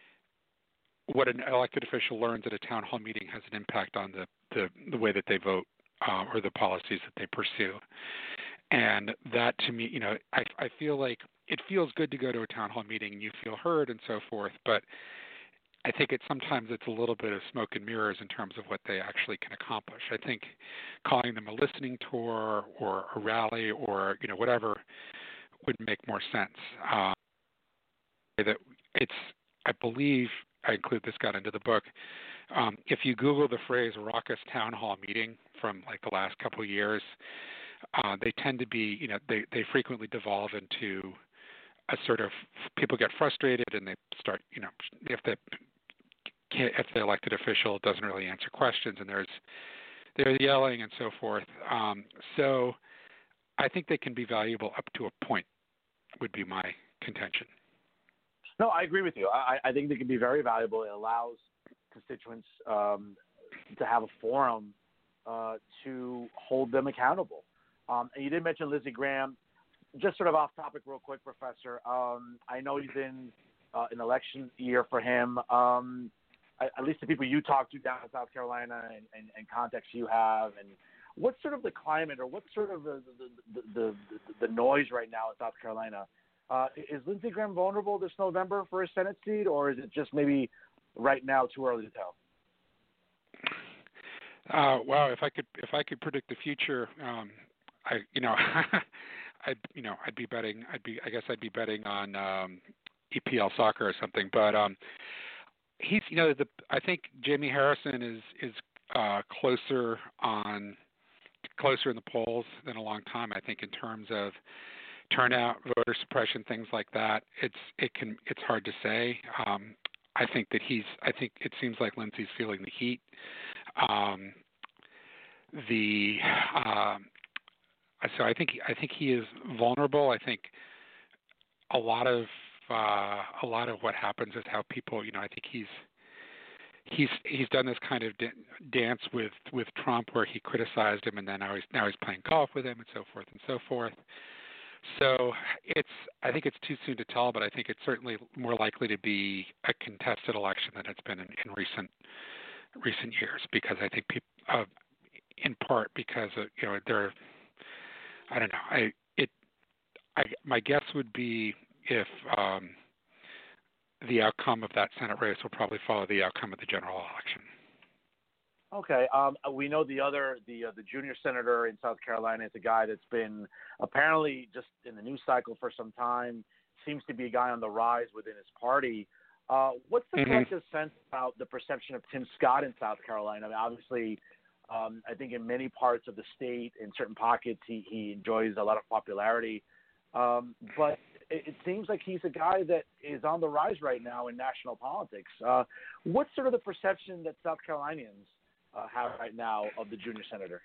what an elected official learns at a town hall meeting has an impact on the the, the way that they vote. Uh, or the policies that they pursue. And that to me, you know, I, I feel like it feels good to go to a town hall meeting and you feel heard and so forth, but I think it sometimes it's a little bit of smoke and mirrors in terms of what they actually can accomplish. I think calling them a listening tour or a rally or, you know, whatever would make more sense. Uh, that it's, I believe, I include this got into the book, Um, if you Google the phrase raucous town hall meeting from like the last couple of years, uh, they tend to be, you know, they, they frequently devolve into a sort of, people get frustrated and they start, you know, if the, if the elected official doesn't really answer questions and there's, there's yelling and so forth. Um, so I think they can be valuable up to a point would be my contention. No, I agree with you. I, I think they can be very valuable. It allows constituents um, to have a forum uh, to hold them accountable. Um, and you did mention Lindsey Graham. Just sort of off topic real quick, Professor. Um, I know he's in uh, an election year for him. Um, at least the people you talk to down in South Carolina and, and, and contacts you have. And what's sort of the climate or what's sort of the, the, the, the, the noise right now in South Carolina? Uh, is Lindsey Graham vulnerable this November for a Senate seat, or is it just maybe right now too early to tell? Uh, wow, if I could, if I could predict the future, um, I, you know, I'd, you know, I'd be betting, I'd be, I guess I'd be betting on um, E P L soccer or something. But um, he's, you know, the, I think Jamie Harrison is is uh, closer on closer in the polls than a long time. I think in terms of turnout, voter suppression, things like that, it's it can it's hard to say. Um, I think that he's. I think it seems like Lindsey's feeling the heat. Um, the um, so I think I think he is vulnerable. I think a lot of uh, a lot of what happens is how people. You know, I think he's. He's he's done this kind of d- dance with, with Trump where he criticized him and then now he's now he's playing golf with him and so forth and so forth. So it's I think it's too soon to tell, but I think it's certainly more likely to be a contested election than it's been in, in recent recent years because I think people uh, in part because uh, you know they're I don't know I it I my guess would be if. Um, the outcome of that Senate race will probably follow the outcome of the general election. Okay. Um, we know the other, the uh, the junior senator in South Carolina is a guy that's been apparently just in the news cycle for some time, seems to be a guy on the rise within his party. Uh, what's the mm-hmm. collective sense about the perception of Tim Scott in South Carolina? I mean, obviously, um, I think in many parts of the state, in certain pockets, he, he enjoys a lot of popularity. Um, but it seems like he's a guy that is on the rise right now in national politics. Uh, what's sort of the perception that South Carolinians uh, have right now of the junior senator?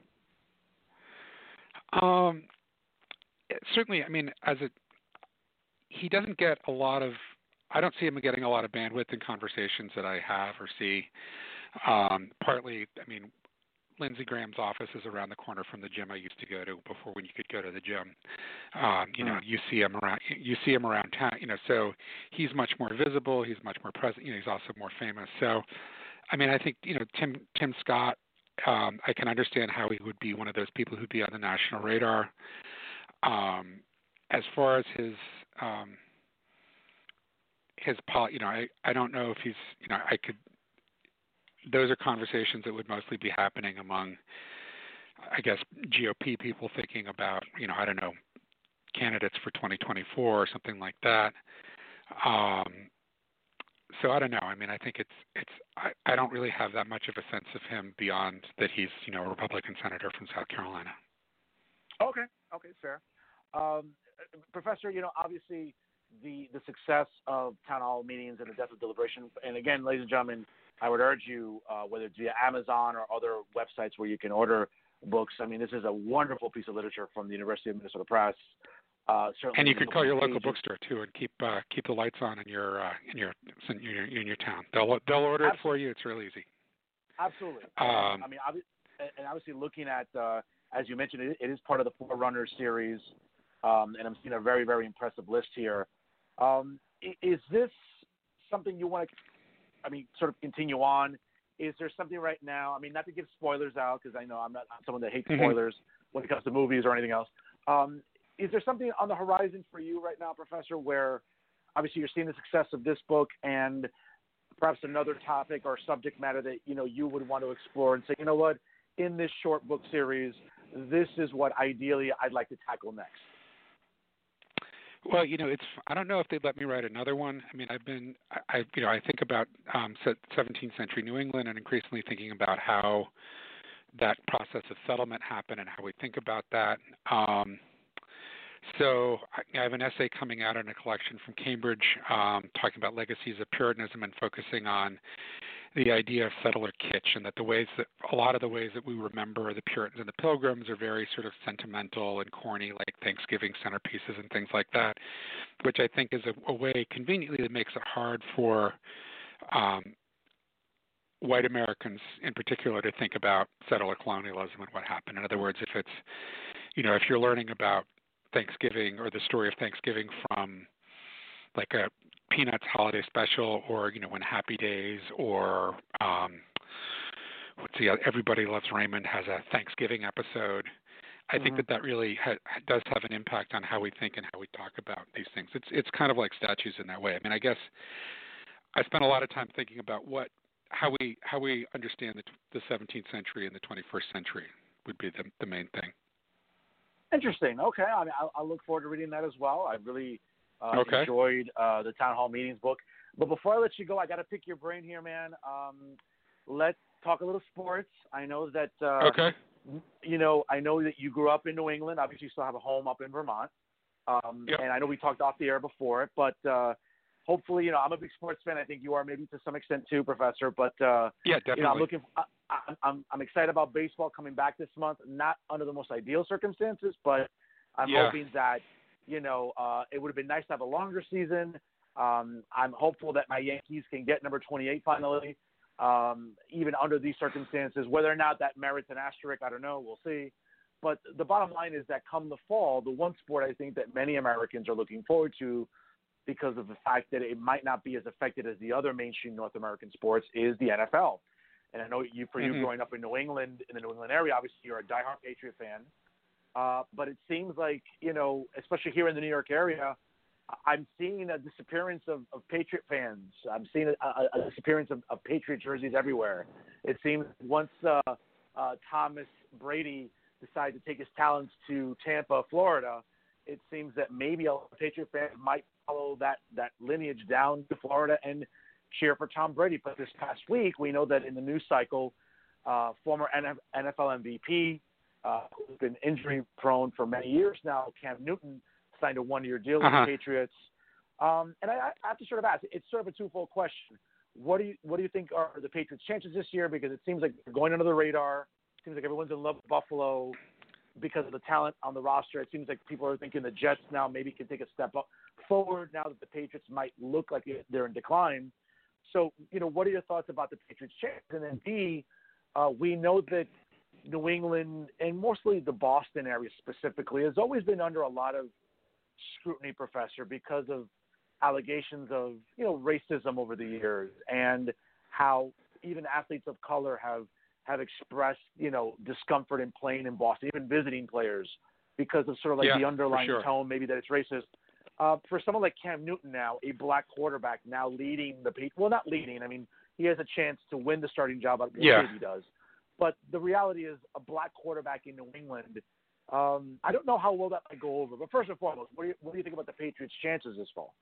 Um, certainly, I mean, as a he doesn't get a lot of. I don't see him getting a lot of bandwidth in conversations that I have or see. Um, partly, I mean, Lindsey Graham's office is around the corner from the gym I used to go to before when you could go to the gym. Um, you know, you see him around, you see him around town, you know, so he's much more visible. He's much more present. You know, he's also more famous. So, I mean, I think, you know, Tim, Tim Scott, um, I can understand how he would be one of those people who'd be on the national radar. Um, as far as his, um, his, pol- you know, I, I don't know if he's, you know, I could, those are conversations that would mostly be happening among, I guess, G O P people thinking about, you know, I don't know, candidates for twenty twenty-four or something like that. Um, so I don't know. I mean, I think it's it's. I, I don't really have that much of a sense of him beyond that he's, you know, a Republican senator from South Carolina. Okay. Okay. Fair. Um, Professor, you know, obviously the the success of town hall meetings and the depth of deliberation, and again, ladies and gentlemen, I would urge you, uh, whether it's via Amazon or other websites where you can order books. I mean, this is a wonderful piece of literature from the University of Minnesota Press. Uh, and you could call your local bookstore too, and keep uh, keep the lights on in your uh, in your in your in your town. They'll they'll order Absolutely. it for you. It's real easy. Absolutely. Um, I mean, obvi- and obviously, looking at uh, as you mentioned, it, it is part of the Forerunner series, um, and I'm seeing a very very impressive list here. Um, is this something you want to? I mean, sort of continue on. Is there something right now? I mean, not to give spoilers out because I know I'm not I'm someone that hates mm-hmm. spoilers when it comes to movies or anything else. Um, is there something on the horizon for you right now, Professor, where obviously you're seeing the success of this book and perhaps another topic or subject matter that, you know, you would want to explore and say, you know what, in this short book series, this is what ideally I'd like to tackle next? Well, you know, it's. I don't know if they'd let me write another one. I mean, I've been, I, you know, I think about um, seventeenth century New England, and increasingly thinking about how that process of settlement happened and how we think about that. Um, so I, I have an essay coming out in a collection from Cambridge, um, talking about legacies of Puritanism and focusing on the idea of settler kitsch, and that the ways that a lot of the ways that we remember the Puritans and the Pilgrims are very sort of sentimental and corny, like Thanksgiving centerpieces and things like that, which I think is a, a way conveniently that makes it hard for um, white Americans in particular to think about settler colonialism and what happened. In other words, if it's, you know, if you're learning about Thanksgiving or the story of Thanksgiving from like a Peanuts holiday special, or, you know, when Happy Days or um, what's the Everybody Loves Raymond has a Thanksgiving episode. I mm-hmm. think that that really ha- does have an impact on how we think and how we talk about these things. It's it's kind of like statues in that way. I mean, I guess I spent a lot of time thinking about what how we how we understand the, the seventeenth century and the twenty-first century would be the the main thing. Interesting. Okay, I mean, I'll, I'll look forward to reading that as well. I really. Uh, okay. Enjoyed uh, the Town Hall Meetings book. But before I let you go, I got to pick your brain here, man. Um, let's talk a little sports. I know that uh, okay. you know, I know that you grew up in New England. Obviously, you still have a home up in Vermont. Um, yep. And I know we talked off the air before it, but uh, hopefully, you know, I'm a big sports fan. I think you are maybe to some extent too, Professor. But uh, yeah, definitely. You know, I'm looking. I, I, I'm I'm excited about baseball coming back this month. Not under the most ideal circumstances, but I'm yeah. hoping that you know uh, it would have been nice to have a longer season. Um, I'm hopeful that my Yankees can get number twenty-eight finally, um, even under these circumstances. Whether or not that merits an asterisk, I don't know. We'll see. But the bottom line is that come the fall, the one sport I think that many Americans are looking forward to because of the fact that it might not be as affected as the other mainstream North American sports is the N F L. And I know you, for mm-hmm. you growing up in New England, in the New England area, obviously you're a diehard Patriot fan. Uh, but it seems like, you know, especially here in the New York area, I'm seeing a disappearance of, of Patriot fans. I'm seeing a, a, a disappearance of, of Patriot jerseys everywhere. It seems once uh, uh, Thomas Brady decided to take his talents to Tampa, Florida, it seems that maybe a Patriot fan might follow that, that lineage down to Florida and cheer for Tom Brady. But this past week, we know that in the news cycle, uh, former N F L M V P, uh, who's been injury-prone for many years now, Cam Newton, signed a one-year deal with uh-huh. the Patriots. Um, and I, I have to sort of ask, it's sort of a twofold question. What do you what do you think are the Patriots' chances this year? Because it seems like they're going under the radar. It seems like everyone's in love with Buffalo because of the talent on the roster. It seems like people are thinking the Jets now maybe can take a step up forward now that the Patriots might look like they're in decline. So, you know, what are your thoughts about the Patriots' chances? And then B, uh, we know that New England and mostly the Boston area specifically has always been under a lot of scrutiny, Professor, because of allegations of, you know, racism over the years and how even athletes of color have have expressed, you know, discomfort in playing in Boston, even visiting players, because of sort of like yeah, the underlying sure. tone, maybe that it's racist. Uh, for someone like Cam Newton now, a black quarterback now leading the – well, not leading. I mean, he has a chance to win the starting job. We'll yeah. see if he does. But the reality is a black quarterback in New England, um, I don't know how well that might go over. But first and foremost, what do you, what do you think about the Patriots' chances this fall?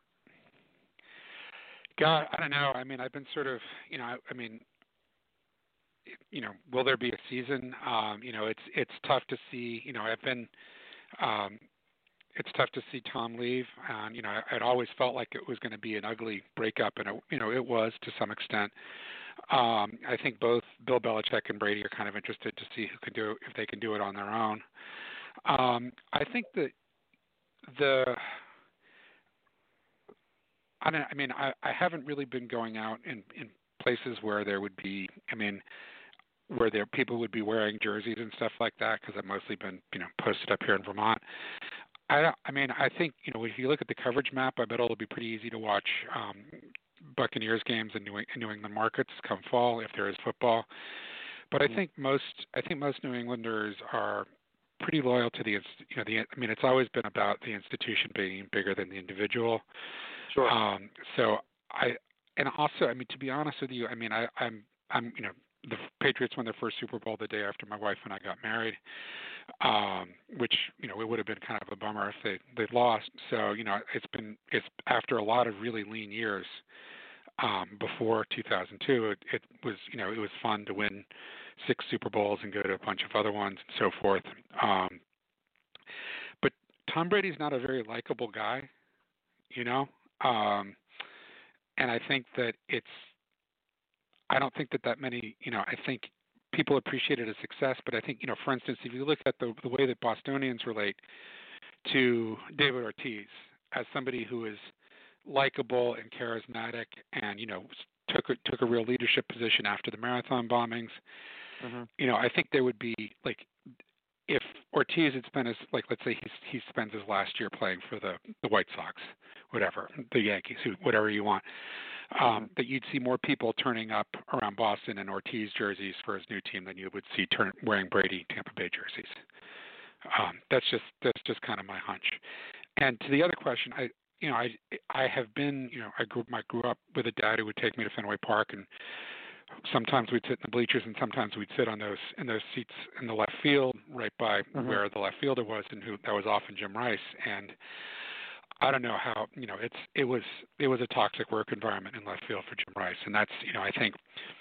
God, I don't know. I mean, I've been sort of – you know, I, I mean – you know, will there be a season? Um, you know, it's it's tough to see. You know, I've been, um, it's tough to see Tom leave. Um, you know, I, I'd always felt like it was going to be an ugly breakup, and it, you know, it was to some extent. Um, I think both Bill Belichick and Brady are kind of interested to see who can do if they can do it on their own. Um, I think that the, I don't. I mean, I, I haven't really been going out in in places where there would be. I mean. where there people would be wearing jerseys and stuff like that, because I've mostly been, you know, posted up here in Vermont. I, I mean, I think, you know, if you look at the coverage map, I bet it'll be pretty easy to watch um, Buccaneers games in New, in New England markets come fall if there is football. But I think most, I think most New Englanders are pretty loyal to the, you know, the. I mean, it's always been about the institution being bigger than the individual. Sure. Um, so I, and also, I mean, to be honest with you, I mean, I, I'm, I'm, you know. The Patriots won their first Super Bowl the day after my wife and I got married, um, which, you know, it would have been kind of a bummer if they they lost. So, you know, it's been it's after a lot of really lean years um, before two thousand two. It, it was, you know, it was fun to win six Super Bowls and go to a bunch of other ones and so forth. Um, but Tom Brady's not a very likable guy, you know, um, and I think that it's. I don't think that that many, you know, I think people appreciated his success, but I think, you know, for instance, if you look at the, the way that Bostonians relate to David Ortiz as somebody who is likable and charismatic and, you know, took a, took a real leadership position after the marathon bombings, mm-hmm. you know, I think there would be, like, if Ortiz had spent his, like, let's say he's, he spends his last year playing for the, the White Sox, whatever, the Yankees, whatever you want, Um, that you'd see more people turning up around Boston in Ortiz jerseys for his new team than you would see turn, wearing Brady Tampa Bay jerseys. Um, that's just that's just kind of my hunch. And to the other question, I you know I I have been you know I grew I grew up with a dad who would take me to Fenway Park, and sometimes we'd sit in the bleachers and sometimes we'd sit on those in those seats in the left field right by mm-hmm. where the left fielder was, and who that was often Jim Rice. And I don't know how, you know, it's it was it was a toxic work environment in left field for Jim Rice, and that's, you know, I think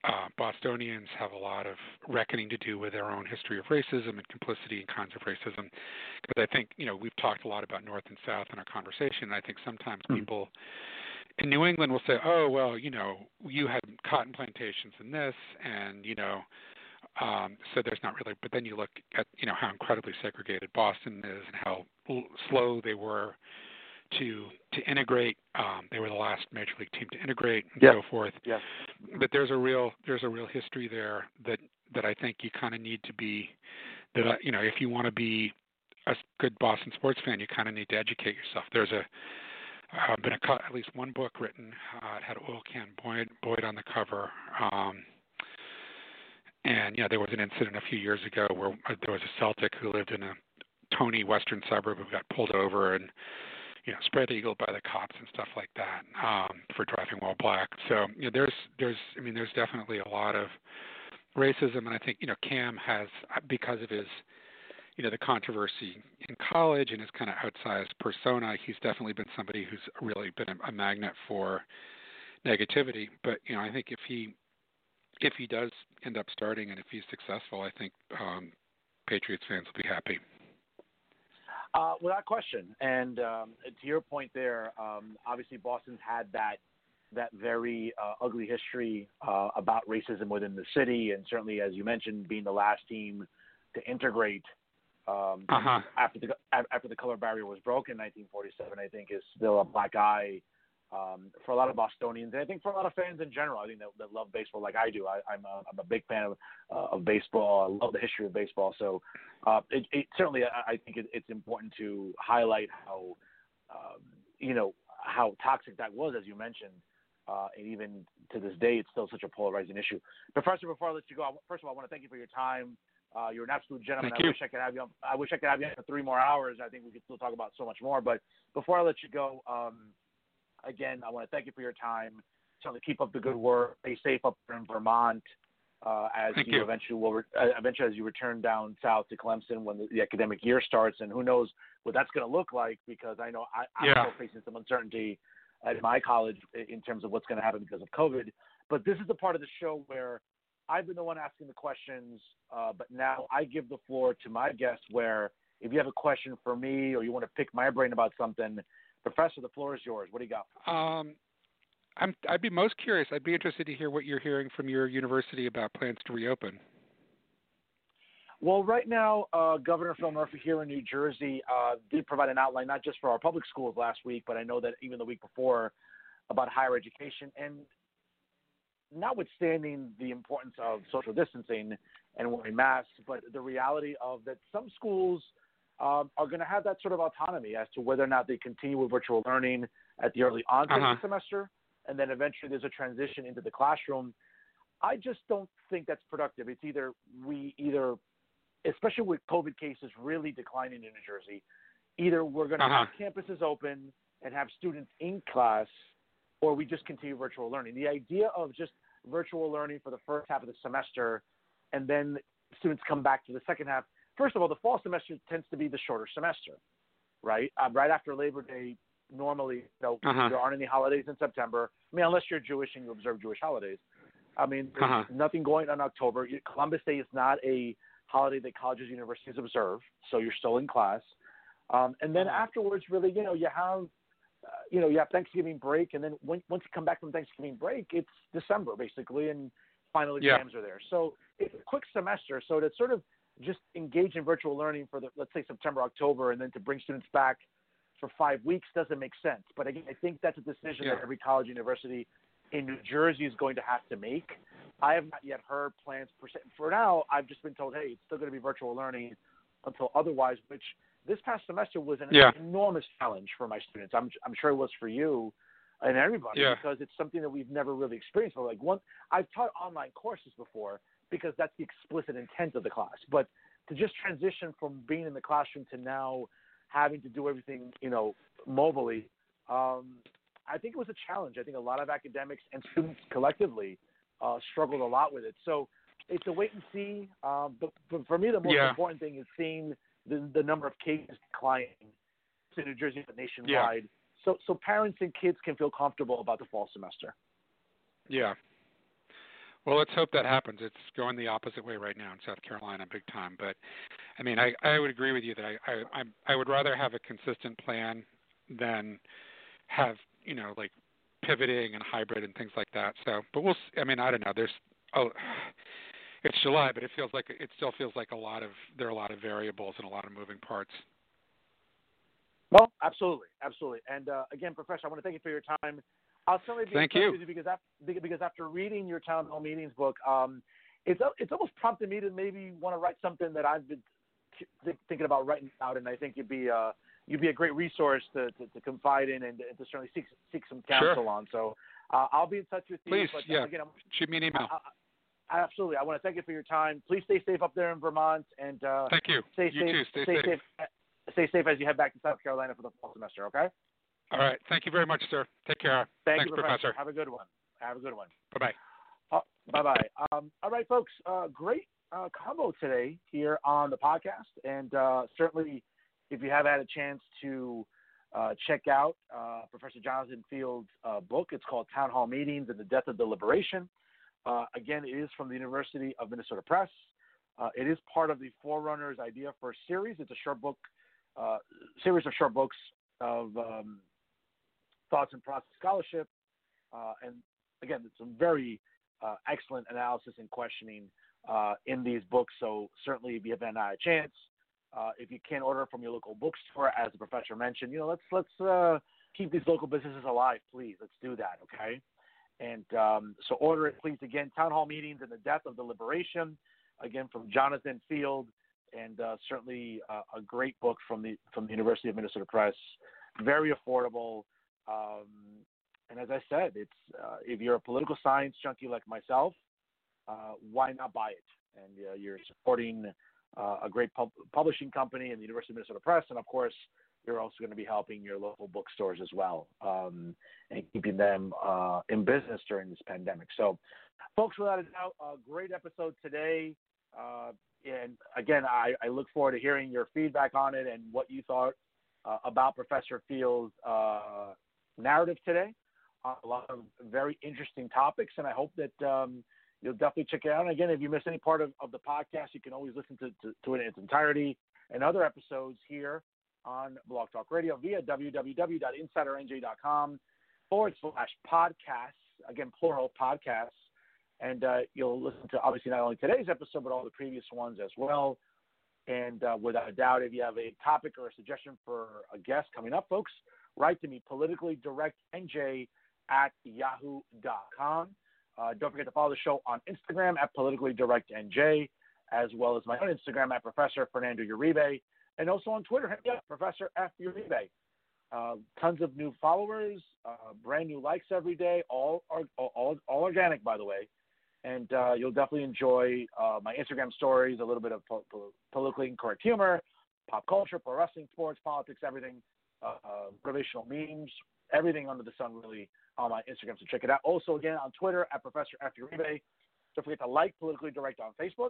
uh, Bostonians have a lot of reckoning to do with their own history of racism and complicity and kinds of racism. Because I think, you know, we've talked a lot about North and South in our conversation. And I think sometimes mm-hmm. people in New England will say, oh, well, you know, you had cotton plantations in this, and, you know, um, so there's not really, but then you look at, you know, how incredibly segregated Boston is and how l- slow they were to to integrate. Um, they were the last major league team to integrate and yep. so forth. Yes. But there's a real there's a real history there that, that I think you kind of need to be, that, uh, you know, if you want to be a good Boston sports fan, you kind of need to educate yourself. There's a uh, been a, at least one book written. Uh, it had Oil Can Boyd, Boyd on the cover. Um, and, you know, there was an incident a few years ago where uh, there was a Celtic who lived in a Tony western suburb who got pulled over and, you know, spread eagled by the cops and stuff like that um, for driving while black. So, you know, there's, there's, I mean, there's definitely a lot of racism. And I think, you know, Cam has, because of his, you know, the controversy in college and his kind of outsized persona, he's definitely been somebody who's really been a, a magnet for negativity. But, you know, I think if he, if he does end up starting and if he's successful, I think um, Patriots fans will be happy. Uh, without question. And um, to your point there, um, obviously Boston's had that that very uh, ugly history uh, about racism within the city, and certainly, as you mentioned, being the last team to integrate um, uh-huh. after the after the color barrier was broken in nineteen forty-seven, I think is still a black eye um, for a lot of Bostonians, and I think for a lot of fans in general. I think that, that love baseball like I do. I, I'm a, I'm a big fan of uh, of baseball. I love the history of baseball. So uh, it, it certainly, I, I think it, it's important to highlight how um, you know how toxic that was, as you mentioned. Uh, and even to this day, it's still such a polarizing issue. Professor, before I let you go, first of all, I want to thank you for your time. Uh, you're an absolute gentleman. Thank I you. wish I could have you. On, I wish I could have you on for three more hours. I think we could still talk about so much more. But before I let you go, um, again, I want to thank you for your time. Certainly, keep up the good work. Stay safe up there in Vermont uh, as thank you, you eventually will. Re- uh, eventually, as you return down south to Clemson when the, the academic year starts, and who knows what that's going to look like? Because I know I, I'm yeah. still facing some uncertainty at my college in terms of what's going to happen because of COVID. But this is the part of the show where I've been the one asking the questions, uh, but now I give the floor to my guests where if you have a question for me or you want to pick my brain about something, Professor, the floor is yours. What do you got? Um, I'm, I'd be most curious. I'd be interested to hear what you're hearing from your university about plans to reopen. Well, right now, uh, Governor Phil Murphy here in New Jersey uh, did provide an outline, not just for our public schools last week, but I know that even the week before about higher education. And notwithstanding the importance of social distancing and wearing masks, but the reality of that some schools um, are going to have that sort of autonomy as to whether or not they continue with virtual learning at the early onset uh-huh. of the semester, and then eventually there's a transition into the classroom. I just don't think that's productive. It's either we either – especially with COVID cases really declining in New Jersey, either we're going to uh-huh. have campuses open and have students in class, or we just continue virtual learning. The idea of just virtual learning for the first half of the semester and then students come back to the second half. First of all, the fall semester tends to be the shorter semester, right? Uh, right after Labor Day, normally you know, uh-huh. there aren't any holidays in September. I mean, unless you're Jewish and you observe Jewish holidays. I mean, there's uh-huh. nothing going on in October. Columbus Day is not a holiday that colleges, universities observe, so you're still in class. Um, and then afterwards, really, you know, you have, uh, you know, you have Thanksgiving break, and then when, once you come back from Thanksgiving break, it's December basically, and final exams yeah. are there. So it's a quick semester. So to sort of just engage in virtual learning for the, let's say September, October, and then to bring students back for five weeks doesn't make sense. But again, I think that's a decision yeah. that every college, university in New Jersey is going to have to make. I have not yet heard plans per se. For now, I've just been told, hey, it's still going to be virtual learning until otherwise, which this past semester was an yeah. enormous challenge for my students. I'm, I'm sure it was for you and everybody yeah. because it's something that we've never really experienced. But like one, I've taught online courses before because that's the explicit intent of the class. But to just transition from being in the classroom to now having to do everything, you know, mobilely, um, I think it was a challenge. I think a lot of academics and students collectively Uh, struggled a lot with it. So it's a wait and see. Um, but, but for me, the most yeah. important thing is seeing the, the number of cases declining in New Jersey but nationwide. Yeah. So so parents and kids can feel comfortable about the fall semester. Yeah. Well, let's hope that happens. It's going the opposite way right now in South Carolina, big time. But I mean, I, I would agree with you that I, I I would rather have a consistent plan than have, you know, like pivoting and hybrid and things like that. So, but we'll. I mean, I don't know. There's oh, it's July, but it feels like it still feels like a lot of there are a lot of variables and a lot of moving parts. Well, absolutely, absolutely. And uh, again, Professor, I want to thank you for your time. I'll certainly be Thank in touch you. with you because after, because after reading your town hall meetings book, um, it's it's almost prompted me to maybe want to write something that I've been th- thinking about writing out, and I think you'd be uh, you'd be a great resource to, to, to confide in and, and to certainly seek seek some counsel Sure. on. So uh, I'll be in touch with you. Please, but, yeah. Uh, again, I'm, shoot me an email. I, I, absolutely. I want to thank you for your time. Please stay safe up there in Vermont, and uh, thank you. Stay you safe. too. Stay, stay safe. safe. Stay safe as you head back to South Carolina for the fall semester. Okay. All right. Thank you very much, sir. Take care. Thank Thanks, you, Professor. Professor. Have a good one. Have a good one. Bye-bye. Uh, bye-bye. Um, all right, folks. Uh, great uh, combo today here on the podcast. And uh, certainly, if you have had a chance to uh, check out uh, Professor Jonathan Field's uh, book, it's called Town Hall Meetings and the Death of Deliberation. Uh, again, it is from the University of Minnesota Press. Uh, it is part of the Forerunners Idea for a series. It's a short book, uh, series of short books of um, thoughts and process scholarship. Uh, and again, it's some very uh, excellent analysis and questioning uh, in these books. So certainly, if you haven't had a chance, uh, if you can't order from your local bookstore, as the professor mentioned, you know, let's let's uh, keep these local businesses alive, please. Let's do that, okay? And um, so order it, please. Again, Town Hall Meetings and the Death of Deliberation. Again, from Jonathan Field, and uh, certainly uh, a great book from the from the University of Minnesota Press. Very affordable. Um, and as I said, it's uh, if you're a political science junkie like myself, uh, why not buy it? And uh, you're supporting uh, a great pub- publishing company in the University of Minnesota Press, and of course, you're also going to be helping your local bookstores as well, um, and keeping them uh, in business during this pandemic. So, folks, without a doubt, a great episode today. Uh, and again, I, I look forward to hearing your feedback on it and what you thought uh, about Professor Field's uh, narrative today. Uh, a lot of very interesting topics, and I hope that um, you'll definitely check it out. And again, if you miss any part of, of the podcast, you can always listen to, to, to it in its entirety and other episodes here on Blog Talk Radio via www.insidernj.com forward slash podcasts, again, plural podcasts. And uh, you'll listen to, obviously, not only today's episode, but all the previous ones as well. And uh, without a doubt, if you have a topic or a suggestion for a guest coming up, folks, write to me, politically direct N J at yahoo dot com. Uh, don't forget to follow the show on Instagram at politically direct N J, as well as my own Instagram at Professor Fernando Uribe, and also on Twitter, hit me up, Professor F. Uribe. Uh, tons of new followers, uh, brand new likes every day, all, all, all, all organic, by the way. And uh, you'll definitely enjoy uh, my Instagram stories, a little bit of po- po- politically incorrect humor, pop culture, pro wrestling, sports, politics, everything, uh, uh, motivational memes, everything under the sun really on my Instagram. So check it out. Also, again, on Twitter at Professor F. Uribe. Don't forget to like Politically Direct on Facebook.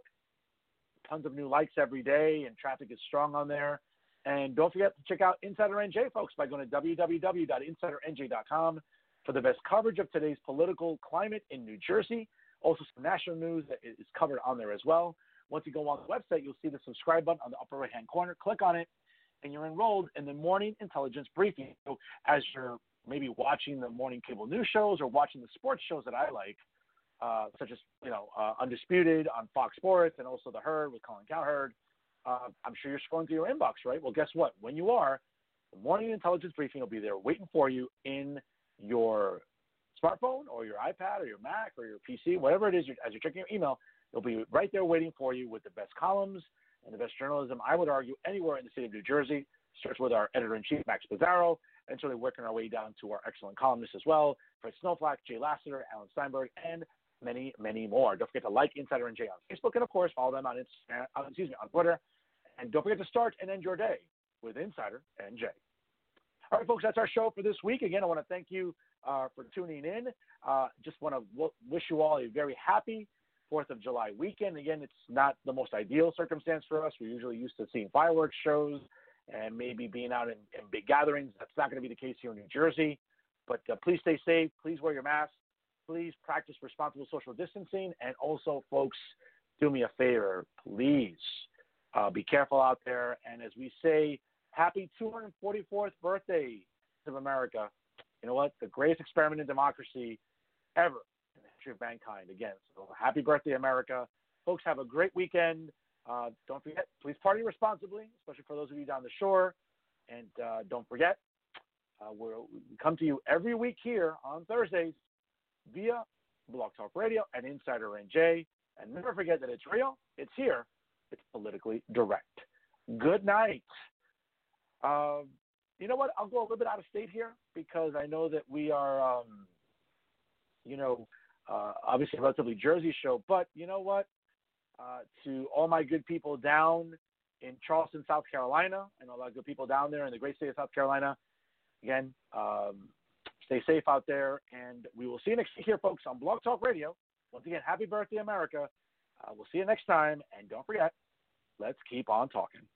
Tons of new likes every day, and traffic is strong on there. And don't forget to check out Insider N J, folks, by going to w w w dot insider n j dot com for the best coverage of today's political climate in New Jersey. Also, some national news that is covered on there as well. Once you go on the website, you'll see the subscribe button on the upper right-hand corner. Click on it, and you're enrolled in the Morning Intelligence Briefing. So as you're maybe watching the morning cable news shows or watching the sports shows that I like, uh, such as, you know, uh, Undisputed on Fox Sports and also The Herd with Colin Cowherd, uh, I'm sure you're scrolling through your inbox, right? Well, guess what? When you are, the Morning Intelligence Briefing will be there waiting for you in your smartphone or your iPad or your Mac or your P C, whatever it is, as you're checking your email, it'll be right there waiting for you with the best columns and the best journalism, I would argue, anywhere in the state of New Jersey. Starts with our editor-in-chief, Max Pizarro, and so they're working our way down to our excellent columnists as well, Fred Snowflake, Jay Lassiter, Alan Steinberg, and many, many more. Don't forget to like Insider N J on Facebook, and, of course, follow them on, Instagram, uh, excuse me, on Twitter. And don't forget to start and end your day with Insider N J. All right, folks, that's our show for this week. Again, I want to thank you uh, for tuning in. Uh, just want to w- wish you all a very happy fourth of July weekend. Again, it's not the most ideal circumstance for us. We're usually used to seeing fireworks shows and maybe being out in, in big gatherings. That's not going to be the case here in New Jersey. But uh, please stay safe. Please wear your mask. please practice responsible social distancing. And also, folks, do me a favor, please uh, be careful out there. And as we say, happy two hundred forty-fourth birthday of America. You know what? The greatest experiment in democracy ever in the history of mankind. Again, so happy birthday, America. Folks, have a great weekend. Uh, don't forget, please party responsibly, especially for those of you down the shore. And uh, don't forget, uh, we'll, we come to you every week here on Thursdays via Blog Talk Radio and Insider N J. And never forget that it's real, it's here, it's politically direct. Good night. Uh, you know what? I'll go a little bit out of state here because I know that we are, um, you know, uh, obviously a relatively Jersey show. But you know what? Uh, to all my good people down in Charleston, South Carolina, and a lot of good people down there in the great state of South Carolina, again, um, stay safe out there. And we will see you next week here, folks, on Blog Talk Radio. Once again, happy birthday, America. Uh, we'll see you next time. And don't forget, let's keep on talking.